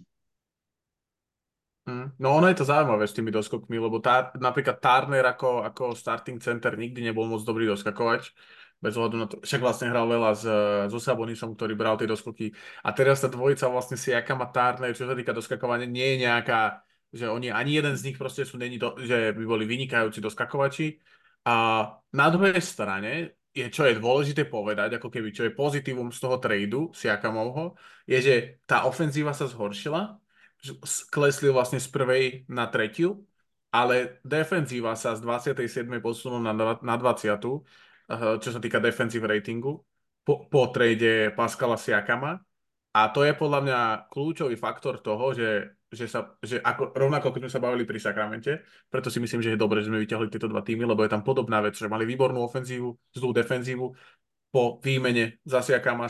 No ono je to zaujímavé s tými doskokmi, lebo napríklad Turner ako starting center nikdy nebol moc dobrý doskakovač, bez ohľadu na to, však vlastne hral veľa so Sabonisom, ktorý bral tie doskoky. A teraz tá dvojica vlastne Siakam a Turner, čo sa týka doskakovania, nie je nejaká, že oni ani jeden z nich proste že by boli vynikajúci doskakovači. A na druhej strane čo je dôležité povedať, ako keby, čo je pozitívum z toho tradu Siakamovho, je, že tá ofenzíva sa zhoršila, klesli vlastne z prvej na tretiu, ale defenzíva sa z 27. posunula na 20., čo sa týka defensive ratingu, po trade Pascala Siakama. A to je podľa mňa kľúčový faktor toho, že rovnako keď sme sa bavili pri Sakramente, preto si myslím, že je dobré, že sme vyťahli tieto dva týmy, lebo je tam podobná vec, že mali výbornú ofenzívu, zlú defenzívu. Po výmene za Siakama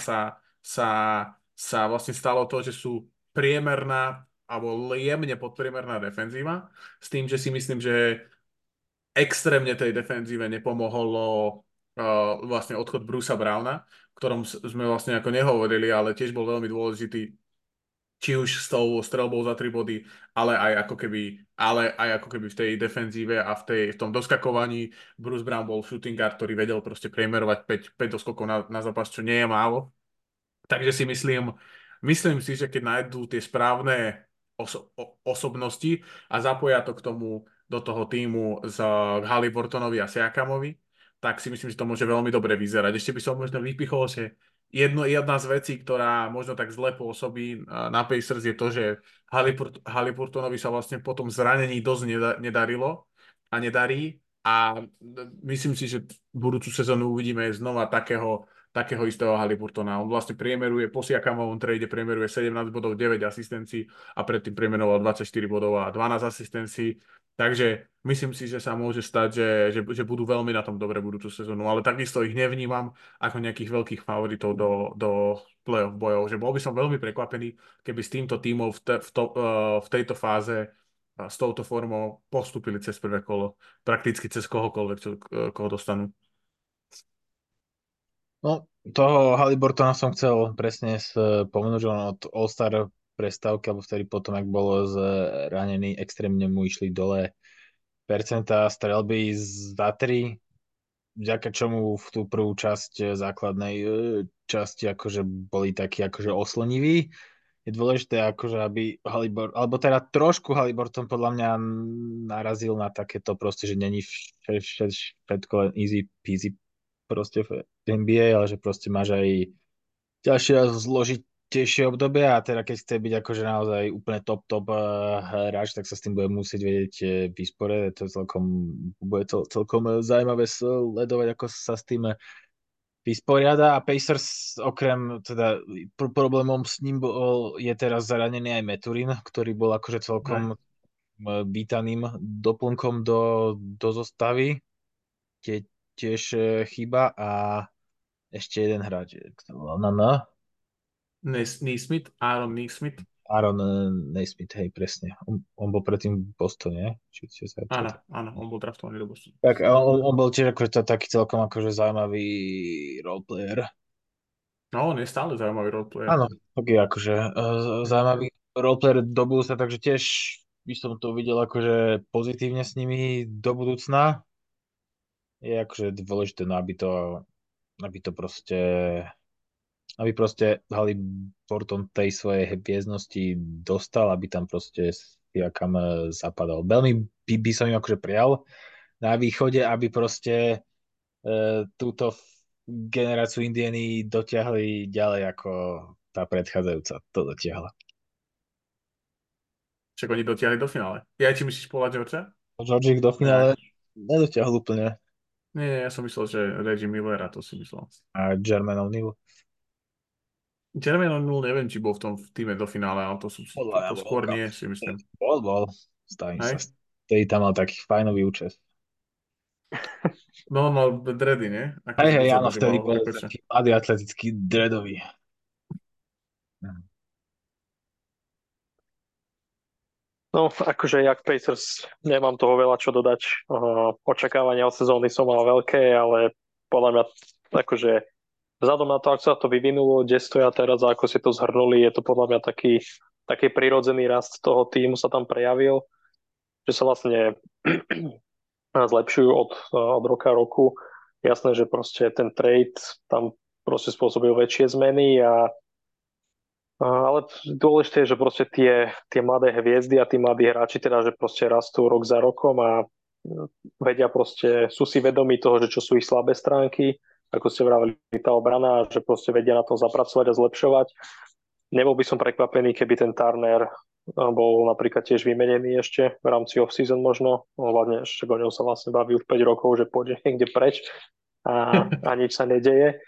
sa vlastne stalo to, že sú priemerná alebo jemne podpriemerná defenzíva, s tým, že si myslím, že extrémne tej defenzíve nepomohlo vlastne odchod Brucea Browna, o ktorom sme vlastne ako nehovorili, ale tiež bol veľmi dôležitý, či už s tou streľbou za 3 body, ale aj ako keby v tej defenzíve a v tom doskakovaní. Bruce Brown bol shooting guard, ktorý vedel proste priemerovať 5 doskokov na zápas, čo nie je málo. Takže si myslím si, že keď nájdú tie správne osobnosti a zapoja to do toho týmu z Haliburtonovi a Siakamovi, tak si myslím, že to môže veľmi dobre vyzerať. Ešte by som možno vypichol, že jedna z vecí, ktorá možno tak zle pôsobí na Pacers je to, že Haliburtonovi sa vlastne po tom zranení dosť nedarilo a nedarí a myslím si, že budúcu sezónu uvidíme znova takého istého Haliburtona. On vlastne priemeruje po Siakamovom trade, priemeruje 17 bodov, 9 asistencií a predtým priemeroval 24 bodov a 12 asistencií. Takže myslím si, že sa môže stať, že budú veľmi na tom dobre budúcu sezónu, ale takisto ich nevnímam ako nejakých veľkých favoritov do playoff bojov. Že bol by som veľmi prekvapený, keby s týmto tímom v tejto fáze s touto formou postúpili cez prvé kolo, prakticky cez kohokoľvek, koho dostanú. No, toho Haliburtona som chcel presne spomenúť, že on od All-Star prestávky, alebo vtedy potom, ak bolo zranený, extrémne mu išli dole percentá strelby za 3, vďaka čomu v tú prvú časť základnej časti akože boli takí akože oslniví. Je dôležité akože, aby alebo teda trošku Haliburton podľa mňa narazil na takéto proste, že není všetko len easy peasy proste v NBA, ale že proste máš aj ďalšie zložitejšie obdobie a teda keď chce byť akože naozaj úplne top hráč, tak sa s tým bude musieť vedieť vysporiadať. Bude to celkom zaujímavé sledovať, ako sa s tým vysporiada a Pacers okrem teda problémom s ním je teraz zranený aj Maturin, ktorý bol akože celkom vítaným doplnkom do zostavy. Tiež chyba a ešte jeden hráč, jak sa volá, Neesmith, Aaron Neesmith. Aaron Naismith, hej, presne. On bol predtým v Bostone, či sa Áno, áno, on bol draftovaný do Bostonu. tak on bol tiež akože taký celkom akože zaujímavý roleplayer. No, on je stále zaujímavý roleplayer. Áno, taký akože zaujímavý roleplayer do budúcna, takže tiež by som to videl akože pozitívne s nimi do budúcna. Je akože dôležité, no, aby to proste aby proste Haliburton tej svojej hviezdnosti dostal, aby tam proste Siakam zapadal. Veľmi by som im akože prijal na východe, aby proste túto generáciu Indiany dotiahli ďalej ako tá predchádzajúca to dotiahla. Však oni dotiahli do finále. Ja či myslíš Paula Georgia? George ich do finále nedotiahol úplne. Nie, ja som myslel, že Reggie Miller, a to si myslel. A Jermaine O'Neal. Jermaine O'Neal neviem, či bol v tom týme do finále, ale to skôr nie, si myslím. Bol. Stavím sa. Hej? Vtedy tam mal taký fajnový účes. No, mal dready, nie? Hej, áno, vtedy bol taký mladý atletický dreadový. No, akože jak Pacers nemám toho veľa čo dodať. Očakávania od sezóny som mal veľké, ale podľa mňa akože vzhľadom na to, ako sa to vyvinulo, kde stoja teraz a ako si to zhrnuli, je to podľa mňa taký prirodzený rast toho týmu sa tam prejavil, že sa vlastne zlepšujú od roka roku. Jasné, že proste ten trade tam proste spôsobil väčšie zmeny ale dôležité je, že proste tie mladé hviezdy a tí mladí hráči teda, že proste rastú rok za rokom a vedia proste, sú si vedomí toho, že čo sú ich slabé stránky, ako ste vravili, tá obrana, že proste vedia na tom zapracovať a zlepšovať. Nebol by som prekvapený, keby ten Turner bol napríklad tiež vymenený ešte v rámci off-season možno, hlavne ešte o ňom sa vlastne baví už 5 rokov, že pôjde niekde preč a nič sa nedeje.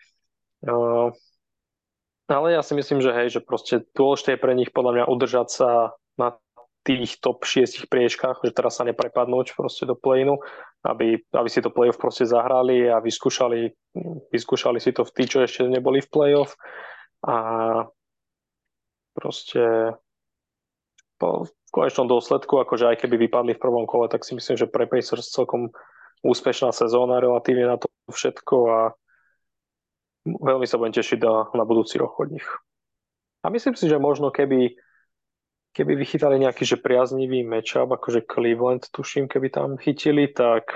Ale ja si myslím, že hej, že proste dôležité je pre nich podľa mňa udržať sa na tých top 6 priečkách, že teraz sa neprepadnúť proste do play-inu, aby si to play-off proste zahrali a vyskúšali si to v tí, čo ešte neboli v play-off a proste v konečnom dôsledku, akože aj keby vypadli v prvom kole, tak si myslím, že pre Pacers celkom úspešná sezóna relatívne na to všetko a veľmi sa budem tešiť na budúci rok od nich. A myslím si, že možno keby vychytali nejaký že priaznivý matchup, akože Cleveland, tuším, keby tam chytili, tak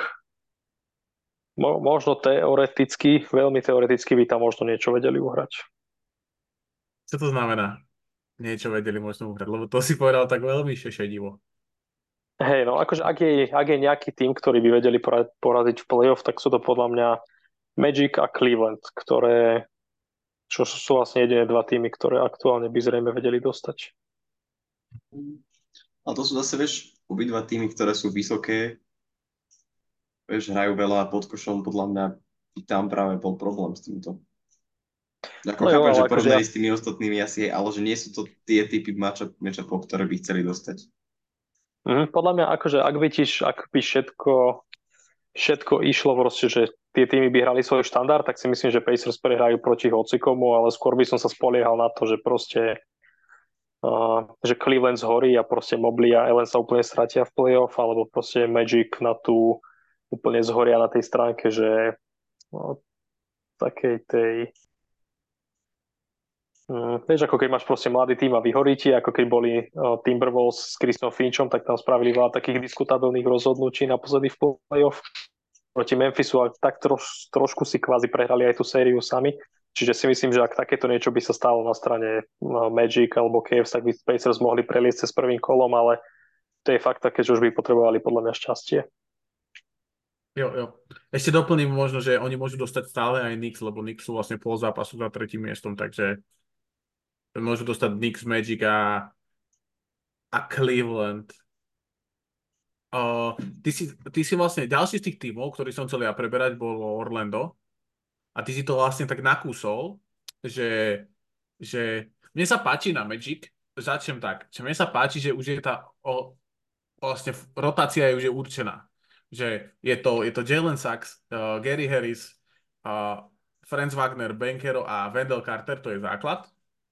možno teoreticky, veľmi teoreticky by tam možno niečo vedeli uhrať. Čo to znamená? Niečo vedeli možno uhrať, lebo to si povedal tak veľmi šedivo. Hej, no akože ak je nejaký tým, ktorý by vedeli poraziť v playoff, tak sú to podľa mňa Magic a Cleveland, čo sú vlastne jediné dva týmy, ktoré aktuálne by zrejme vedeli dostať. A to sú zase, vieš, obidva týmy, ktoré sú vysoké, vieš, hrajú veľa pod košom, podľa mňa i tam práve bol problém s týmto. Ako chápem, že porovnaní s tými ostatnými asi je, ale že nie sú to tie typy matchupov, ktoré by chceli dostať. Podľa mňa, akože ak by všetko išlo proste, že tie týmy by hrali svoj štandard, tak si myslím, že Pacers prehrajú proti hocikomu, ale skôr by som sa spoliehal na to, že proste že Cleveland zhorí a proste Mobley a Allen sa úplne stratia v playoff, alebo proste Magic na tú úplne zhoria na tej stránke, že takej tej vieš, ako keď máš proste mladý tým a vyhorí ti, ako keď boli Timberwolves s Chrisom Finchom, tak tam spravili veľa takých diskutabilných rozhodnutí naposledy v playoff proti Memphisu, ale tak trošku si kvázi prehrali aj tú sériu sami. Čiže si myslím, že ak takéto niečo by sa stalo na strane Magic alebo Cavs, tak by Pacers mohli preliesť cez prvým kolom, ale to je fakt také, že už by potrebovali podľa mňa šťastie. Jo. Ešte doplním možno, že oni môžu dostať stále aj Knicks, lebo Knicks sú vlastne pol zápasu za tretím miestom, takže môžu dostať Knicks, Magic a Cleveland. Ty si vlastne ďalší z tých tímov, ktorý som chcel ja preberať, bol Orlando. A ty si to vlastne tak nakúsol, že mne sa páči na Magic, začnem tak, že mne sa páči, že už je tá vlastne rotácia je už je určená. Že je to Jalen Sachs, Gary Harris, uh, Franz Wagner, Bankero a Wendell Carter, to je základ.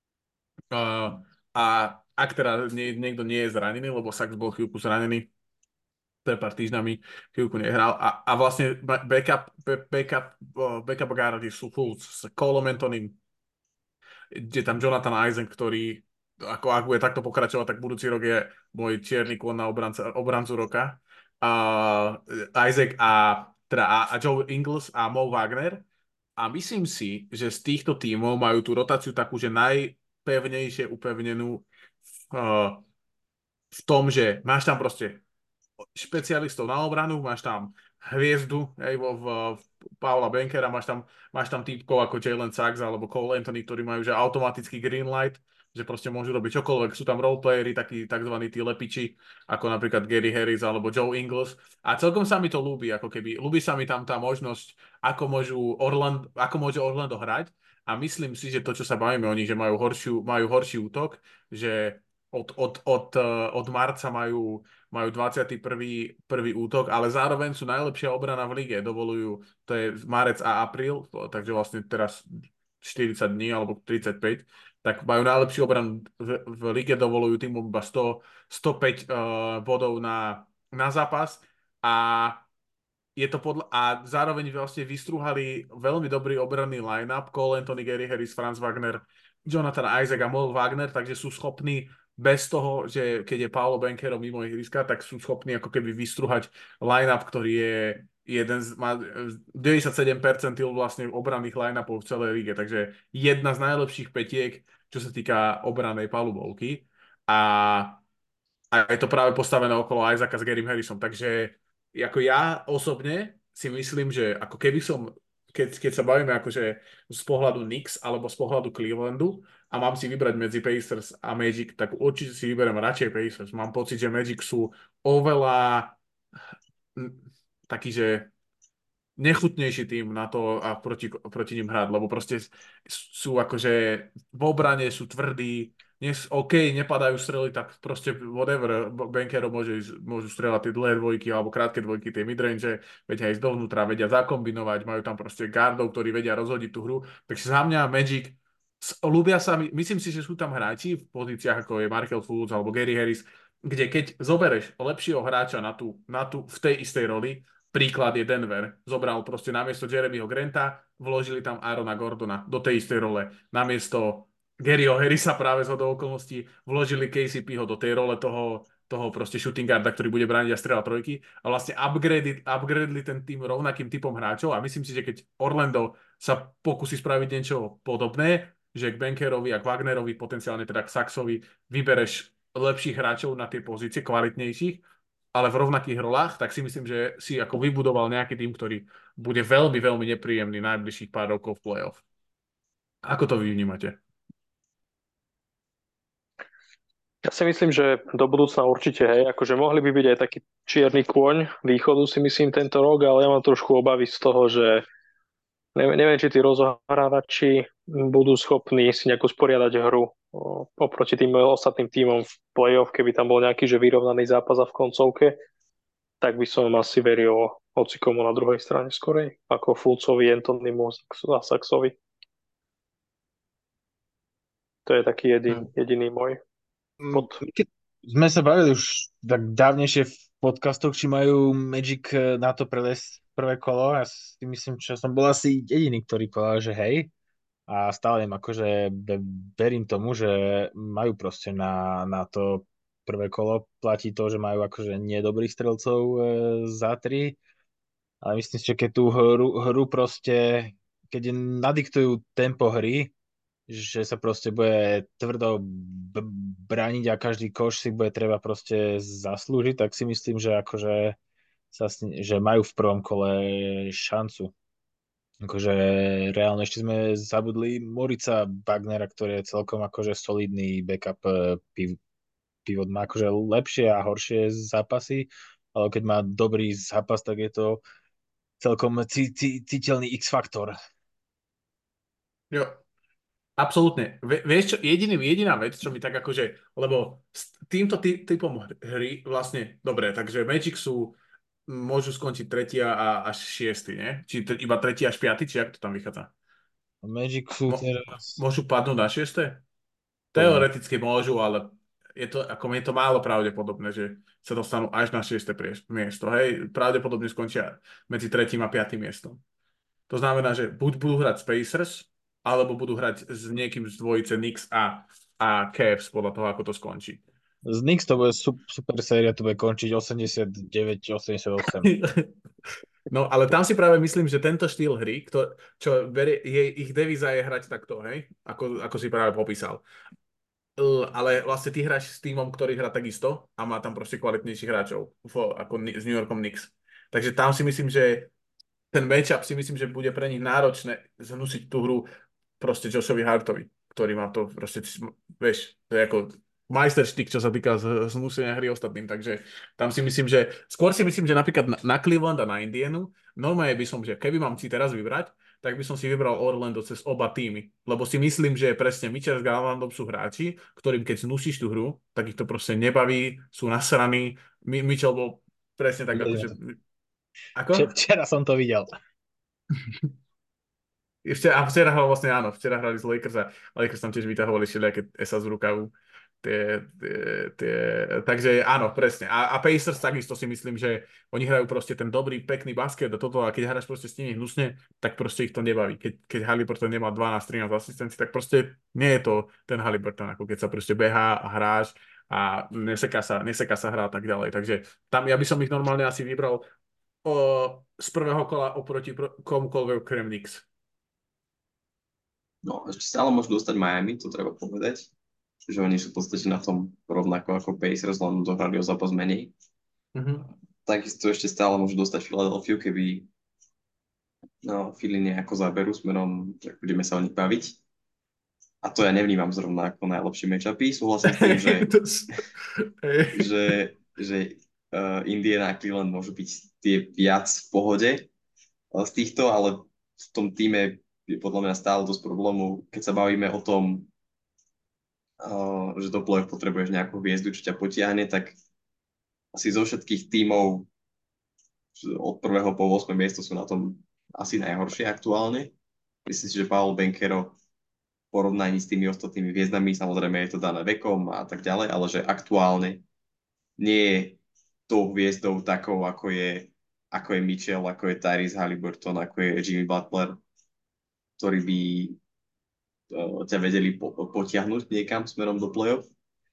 A ak teda niekto nie je zranený, lebo Sachs bol chvíľku zranený, pred pár týždňami chvíľku nehral a vlastne backup guardi sú full s Coleom Antonym, je tam Jonathan Isaac, ktorý ako ak bude takto pokračovať, tak budúci rok je môj čierny kôň na obrancu roka. Isaac a Joe Ingles a Mo Wagner. A myslím si, že z týchto tímov majú tú rotáciu takú, že najpevnejšie upevnenú v tom, že máš tam proste špecialistov na obranu, máš tam hviezdu, v Paula Bankera, máš tam týpkov ako Jalen Sachs alebo Cole Anthony, ktorí majú že automatický green light, že proste môžu robiť čokoľvek. Sú tam roleplayery, takí takzvaní tí lepiči, ako napríklad Gary Harris alebo Joe Ingles. A celkom sa mi to ľúbi, ako keby. Ľúbi sa mi tam tá možnosť, ako môže Orlando hrať. A myslím si, že to, čo sa bavíme o nich, že majú horší útok, že od marca majú 21. útok, ale zároveň sú najlepšia obrana v lige. Dovolujú, to je marec a apríl, takže vlastne teraz 40 dní alebo 35, tak majú najlepšiu obranu v lige, dovolujú týmu iba 105 bodov na zápas a a zároveň vlastne vystrúhali veľmi dobrý obranný line-up, Cole Anthony, Gary Harris, Franz Wagner, Jonathan Isaac a Mo Wagner, takže sú schopní bez toho, že keď je Paolo Banchero mimo ihriska, tak sú schopní ako keby vystruhať line-up, ktorý je má 97% vlastne obranných line-upov v celej lige, takže jedna z najlepších petiek, čo sa týka obranej palubovky. A je to práve postavené okolo Isaaca s Garym Harrisom. Takže ako ja osobne si myslím, že ako keby som, keď sa bavíme akože z pohľadu Knicks alebo z pohľadu Clevelandu a mám si vybrať medzi Pacers a Magic, tak určite si vyberiem radšej Pacers. Mám pocit, že Magic sú oveľa taký, že nechutnejší tým na to a proti ním hrať, lebo proste sú akože v obrane sú tvrdí, OK, nepadajú strely, tak proste whatever, Bankero môžu strieľať tie dlhé dvojky alebo krátke dvojky, tie midrange, vedia ísť dovnútra, vedia zakombinovať, majú tam proste guardov, ktorí vedia rozhodiť tú hru, takže za mňa Magic ľúbia sa mi, myslím si, že sú tam hráči v pozíciách ako je Markel Fultz alebo Gary Harris, kde keď zobereš lepšieho hráča v tej istej roli, príklad je Denver. Zobral proste namiesto Jeremyho Granta, vložili tam Aarona Gordona do tej istej role. Namiesto Garyho Harrisa práve z hodou okolností vložili KCP-ho do tej role toho proste shooting guarda, ktorý bude brániť a strieľať trojky. A vlastne upgradeli ten tým rovnakým typom hráčov a myslím si, že keď Orlando sa pokusí spraviť niečo podobné, že k Bankerovi a k Wagnerovi, potenciálne teda k Saxovi, vybereš lepších hráčov na tie pozície, kvalitnejších, ale v rovnakých rolách, tak si myslím, že si ako vybudoval nejaký tým, ktorý bude veľmi, veľmi nepríjemný najbližších pár rokov v play-off. Ako to vy vnímate? Ja si myslím, že do budúcna určite, hej, akože mohli by byť aj taký čierny kôň východu si myslím tento rok, ale ja mám trošku obavy z toho, že neviem, či tí rozohrávači budú schopní si nejako sporiadať hru oproti tým ostatným tímom v play-off, keby tam bol nejaký že vyrovnaný zápas a v koncovke, tak by som asi veril hocikomu na druhej strane skorej, ako Fulcovi, Antonymu a Saxovi. To je taký jediný môj pod. Keď sme sa bavili už tak dávnejšie v podcastoch, či majú Magic na to prelesť prvé kolo. Ja si myslím, že som bol asi jediný, ktorý povedal, že hej. A stále im akože verím tomu, že majú proste na to prvé kolo. Platí to, že majú akože nedobrých strelcov za 3. Ale myslím si, že keď tú hru proste, keď nadiktujú tempo hry, že sa proste bude tvrdo brániť a každý koš si bude treba proste zaslúžiť, tak si myslím, že akože že majú v prvom kole šancu. Akože reálne ešte sme zabudli Morica Wagnera, ktorý je celkom akože solidný backup pivot. Má akože lepšie a horšie zápasy, ale keď má dobrý zápas, tak je to celkom citeľný X-faktor. Jo. Absolútne. Vieš čo, jediná vec, čo mi tak akože, lebo s týmto typom hry vlastne, dobre, takže Magic môžu skončiť tretí až šiesty, nie? Či iba tretí až piaty, či ak to tam vychádza? Magic sú Mo- teraz... Môžu padnúť na šiesté? Podľa mňa. Teoreticky môžu, ale je to málo pravdepodobné, že sa dostanú až na šieste miesto. Hej, pravdepodobne skončia medzi tretím a piatým miestom. To znamená, že buď budú hrať Spacers, alebo budú hrať s niekým z dvojice Knicks a Cavs, podľa toho, ako to skončí. Z Knicks to bude super séria, to bude končiť 89-88. No, ale tam si práve myslím, že tento štýl hry, čo ich devíza je hrať takto, hej, ako si práve popísal. Ale vlastne ty hráš s týmom, ktorý hrá takisto a má tam proste kvalitnejších hráčov ako s New Yorkom Knicks. Takže tam si myslím, že ten matchup si myslím, že bude pre nich náročné zhnúsiť tú hru proste Joshovi Hartovi, ktorý má to proste, vieš, to je ako majsterštík, čo sa týka zhnúsenia hry ostatným, takže tam si myslím, že skôr si myslím, že napríklad na Cleveland a na Indianu, normálne by som, že keby mám si teraz vybrať, tak by som si vybral Orlando cez oba týmy, lebo si myslím, že presne Mitchell s Garlandom sú hráči, ktorým keď znúsiš tú hru, tak ich to proste nebaví, sú nasraní. Mitchell bol presne tak, Videli sme akože... to. Ako? Včera som to videl. Včera hral vlastne áno, včera hrali z Lakers a Lakers tam tiež vytahovali všelijaké SA z rukavu. Takže áno, presne. A Pacers takisto si myslím, že oni hrajú proste ten dobrý, pekný basket a toto a keď hráš proste s nimi hnusne, tak proste ich to nebaví. Keď Haliburton nemá 12-13 asistencií, tak proste nie je to ten Haliburton, ako keď sa proste behá a hráš a neseká sa hra a tak ďalej. Takže tam ja by som ich normálne asi vybral z prvého kola oproti komukoľvek okrem Knicks. No, ešte stále môžu dostať Miami, to treba povedať, že oni sú v podstate na tom rovnako ako Pacers, len dohrali o zápas menej. Mhm. Takisto ešte stále môžu dostať Philadelphia, keby Philly nejako zaberú smerom, tak budeme sa o nich baviť. A to ja nevnímam zrovna ako najlepšie matchupy. Súhlasím s tým, že Indiana a Cleveland môžu byť tie viac v pohode z týchto, ale v tom týme je podľa mňa stále dosť problémov. Keď sa bavíme o tom, že do play potrebuješ nejakú hviezdu, čo ťa potiahne, tak asi zo všetkých tímov od 1. po 8. miesto sú na tom asi najhoršie aktuálne. Myslím si, že Paolo Banchero v porovnaní s tými ostatnými hviezdami, samozrejme je to dané vekom a tak ďalej, ale že aktuálne nie je tou hviezdou takou, ako je Mitchell, ako je Tyrese Haliburton, ako je Jimmy Butler, ktorí by ťa vedeli potiahnuť niekam smerom do play-off.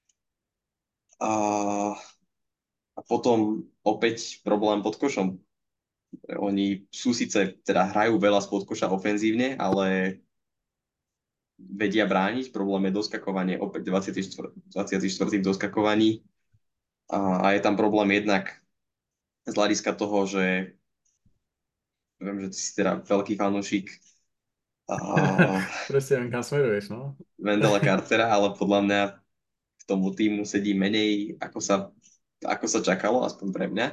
A potom opäť problém pod košom. Oni sú síce, teda hrajú veľa spod koša ofenzívne, ale vedia brániť. Problém je doskakovanie, opäť 24. v doskakovaní. A je tam problém jednak z hľadiska toho, že viem, že ty si teda veľký fanúšik Presne viem, kam smeruješ, no. Wendella Cartera, ale podľa mňa k tomu týmu sedí menej, ako sa čakalo, aspoň pre mňa.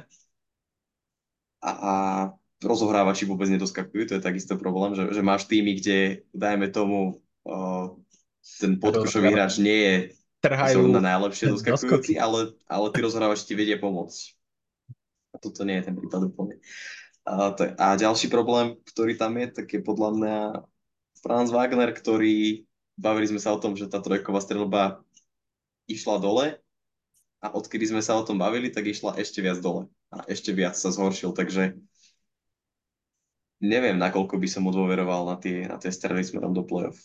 A rozohrávači vôbec nedoskakujú, to je takisto problém, že máš týmy, kde, dajme tomu, ten podkošový hráč nie je zrovna najlepšie doskakujúci, ale tí rozhrávači ti vedia pomôcť. A toto nie je ten prípad úplne. A ďalší problém, ktorý tam je, tak je podľa mňa Franz Wagner, bavili sme sa o tom, že tá trojková streľba išla dole a odkedy sme sa o tom bavili, tak išla ešte viac dole a ešte viac sa zhoršil, takže neviem, nakoľko by som mu dôveroval na tie strely smerom do play-off.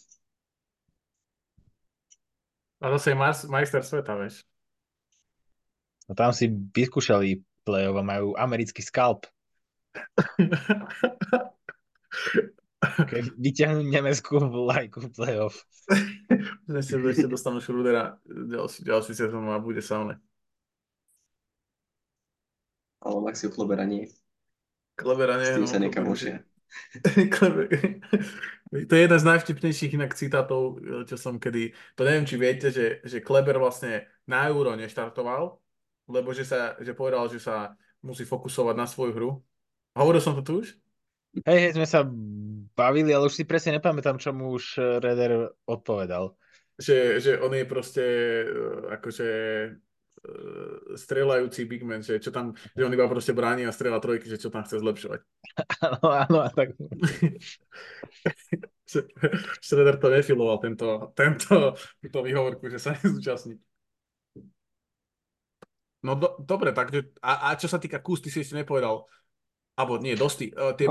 A zase je majster sveta, vieš. No tam si vyskúšali play-off a majú americký skalp. Keď vyťahnú nemeckú vlajku v play-off. Ešte dostanú Schrödera ďalší sezón a bude saune. Ale Maxi Klebera nie. Klebera nie. S tým sa nekamošia. To je jeden z najvtipnejších inak citátov, čo som kedy... To neviem, či viete, že Kleber vlastne na Euro neštartoval, lebo že povedal, že sa musí fokusovať na svoju hru. Hovoril som to tu už? Hej, sme sa bavili, ale už si presne nepamätám, čo mu už Reder odpovedal. Že on je proste akože strelajúci big man, že on iba proste bráni a strieľa trojky, že čo tam chce zlepšovať. Áno, áno, a tak. Schroeder to nefiloval, túto výhovorku, že sa nezúčastní. No dobre, takže a čo sa týka Kuz, ty si ešte nepovedal, alebo nie, dosti,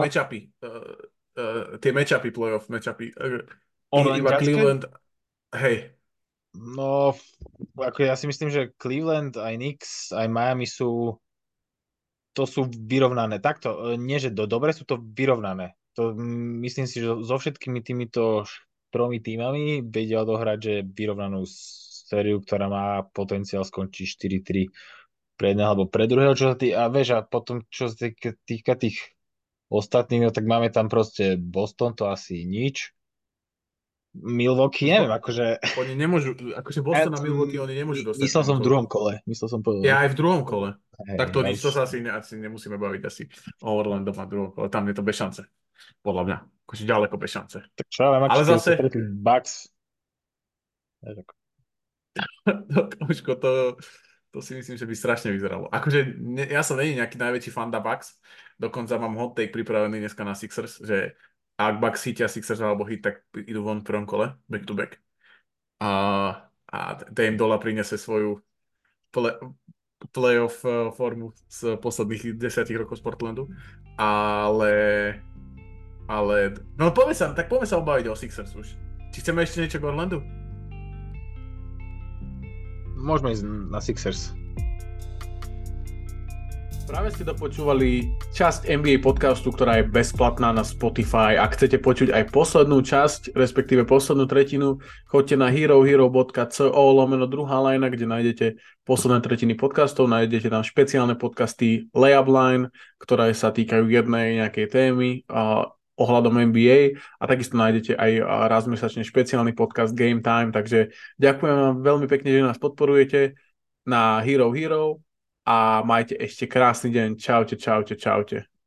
tie matchupy, playoff matchupy, iba Orlandiacké? Cleveland, hej, No, ako ja si myslím, že Cleveland, aj Knicks, aj Miami to sú vyrovnané. Takto, nie že dobre, sú to vyrovnané. Myslím si, že so všetkými týmito tromi týmami vedia odohrať, že vyrovnanú sériu, ktorá má potenciál skončiť 4-3 pre jedného alebo pre druhého. A vieš, a potom, čo sa týka tých ostatných, no, tak máme tam proste Boston, to asi nič. Milwaukee, neviem, akože... Oni nemôžu, akože Boston a Milwaukee, oni nemôžu dostať Myslel som v Toronto. druhom kole. Ja aj v druhom kole. Tak to ja nič, to sa asi nemusíme baviť asi o Orlando a druhom kole. Tam je to bez šance. Podľa mňa. Akože ďaleko bez šance. Tak čo ja viem, Ale zase... Bucks. Kamoško, to si myslím, že by strašne vyzeralo. Akože ja som není nejaký najväčší fan da Bucks. Dokonca mám hot take pripravený dneska na Sixers, že ak Bucks hitia Sixers alebo hit, tak idú von v prvom kole, back to back. A Dame Dola priniesie svoju playoff formu z posledných 10 rokov z Portlandu. Ale no poďme sa obaviť o Sixers už. Či chceme ešte niečo k Orlandu? Môžeme ísť na Sixers. Práve ste dopočúvali časť NBA podcastu, ktorá je bezplatná na Spotify. Ak chcete počuť aj poslednú časť, respektíve poslednú tretinu, choďte na herohero.co/druhá lajna, kde nájdete posledné tretiny podcastov, nájdete tam špeciálne podcasty Layup Line, ktoré sa týkajú jednej nejakej témy ohľadom NBA a takisto nájdete aj raz mesačne špeciálny podcast Game Time, takže ďakujem vám veľmi pekne, že nás podporujete na Hero Hero a majte ešte krásny deň. Čaute, čaute, čaute.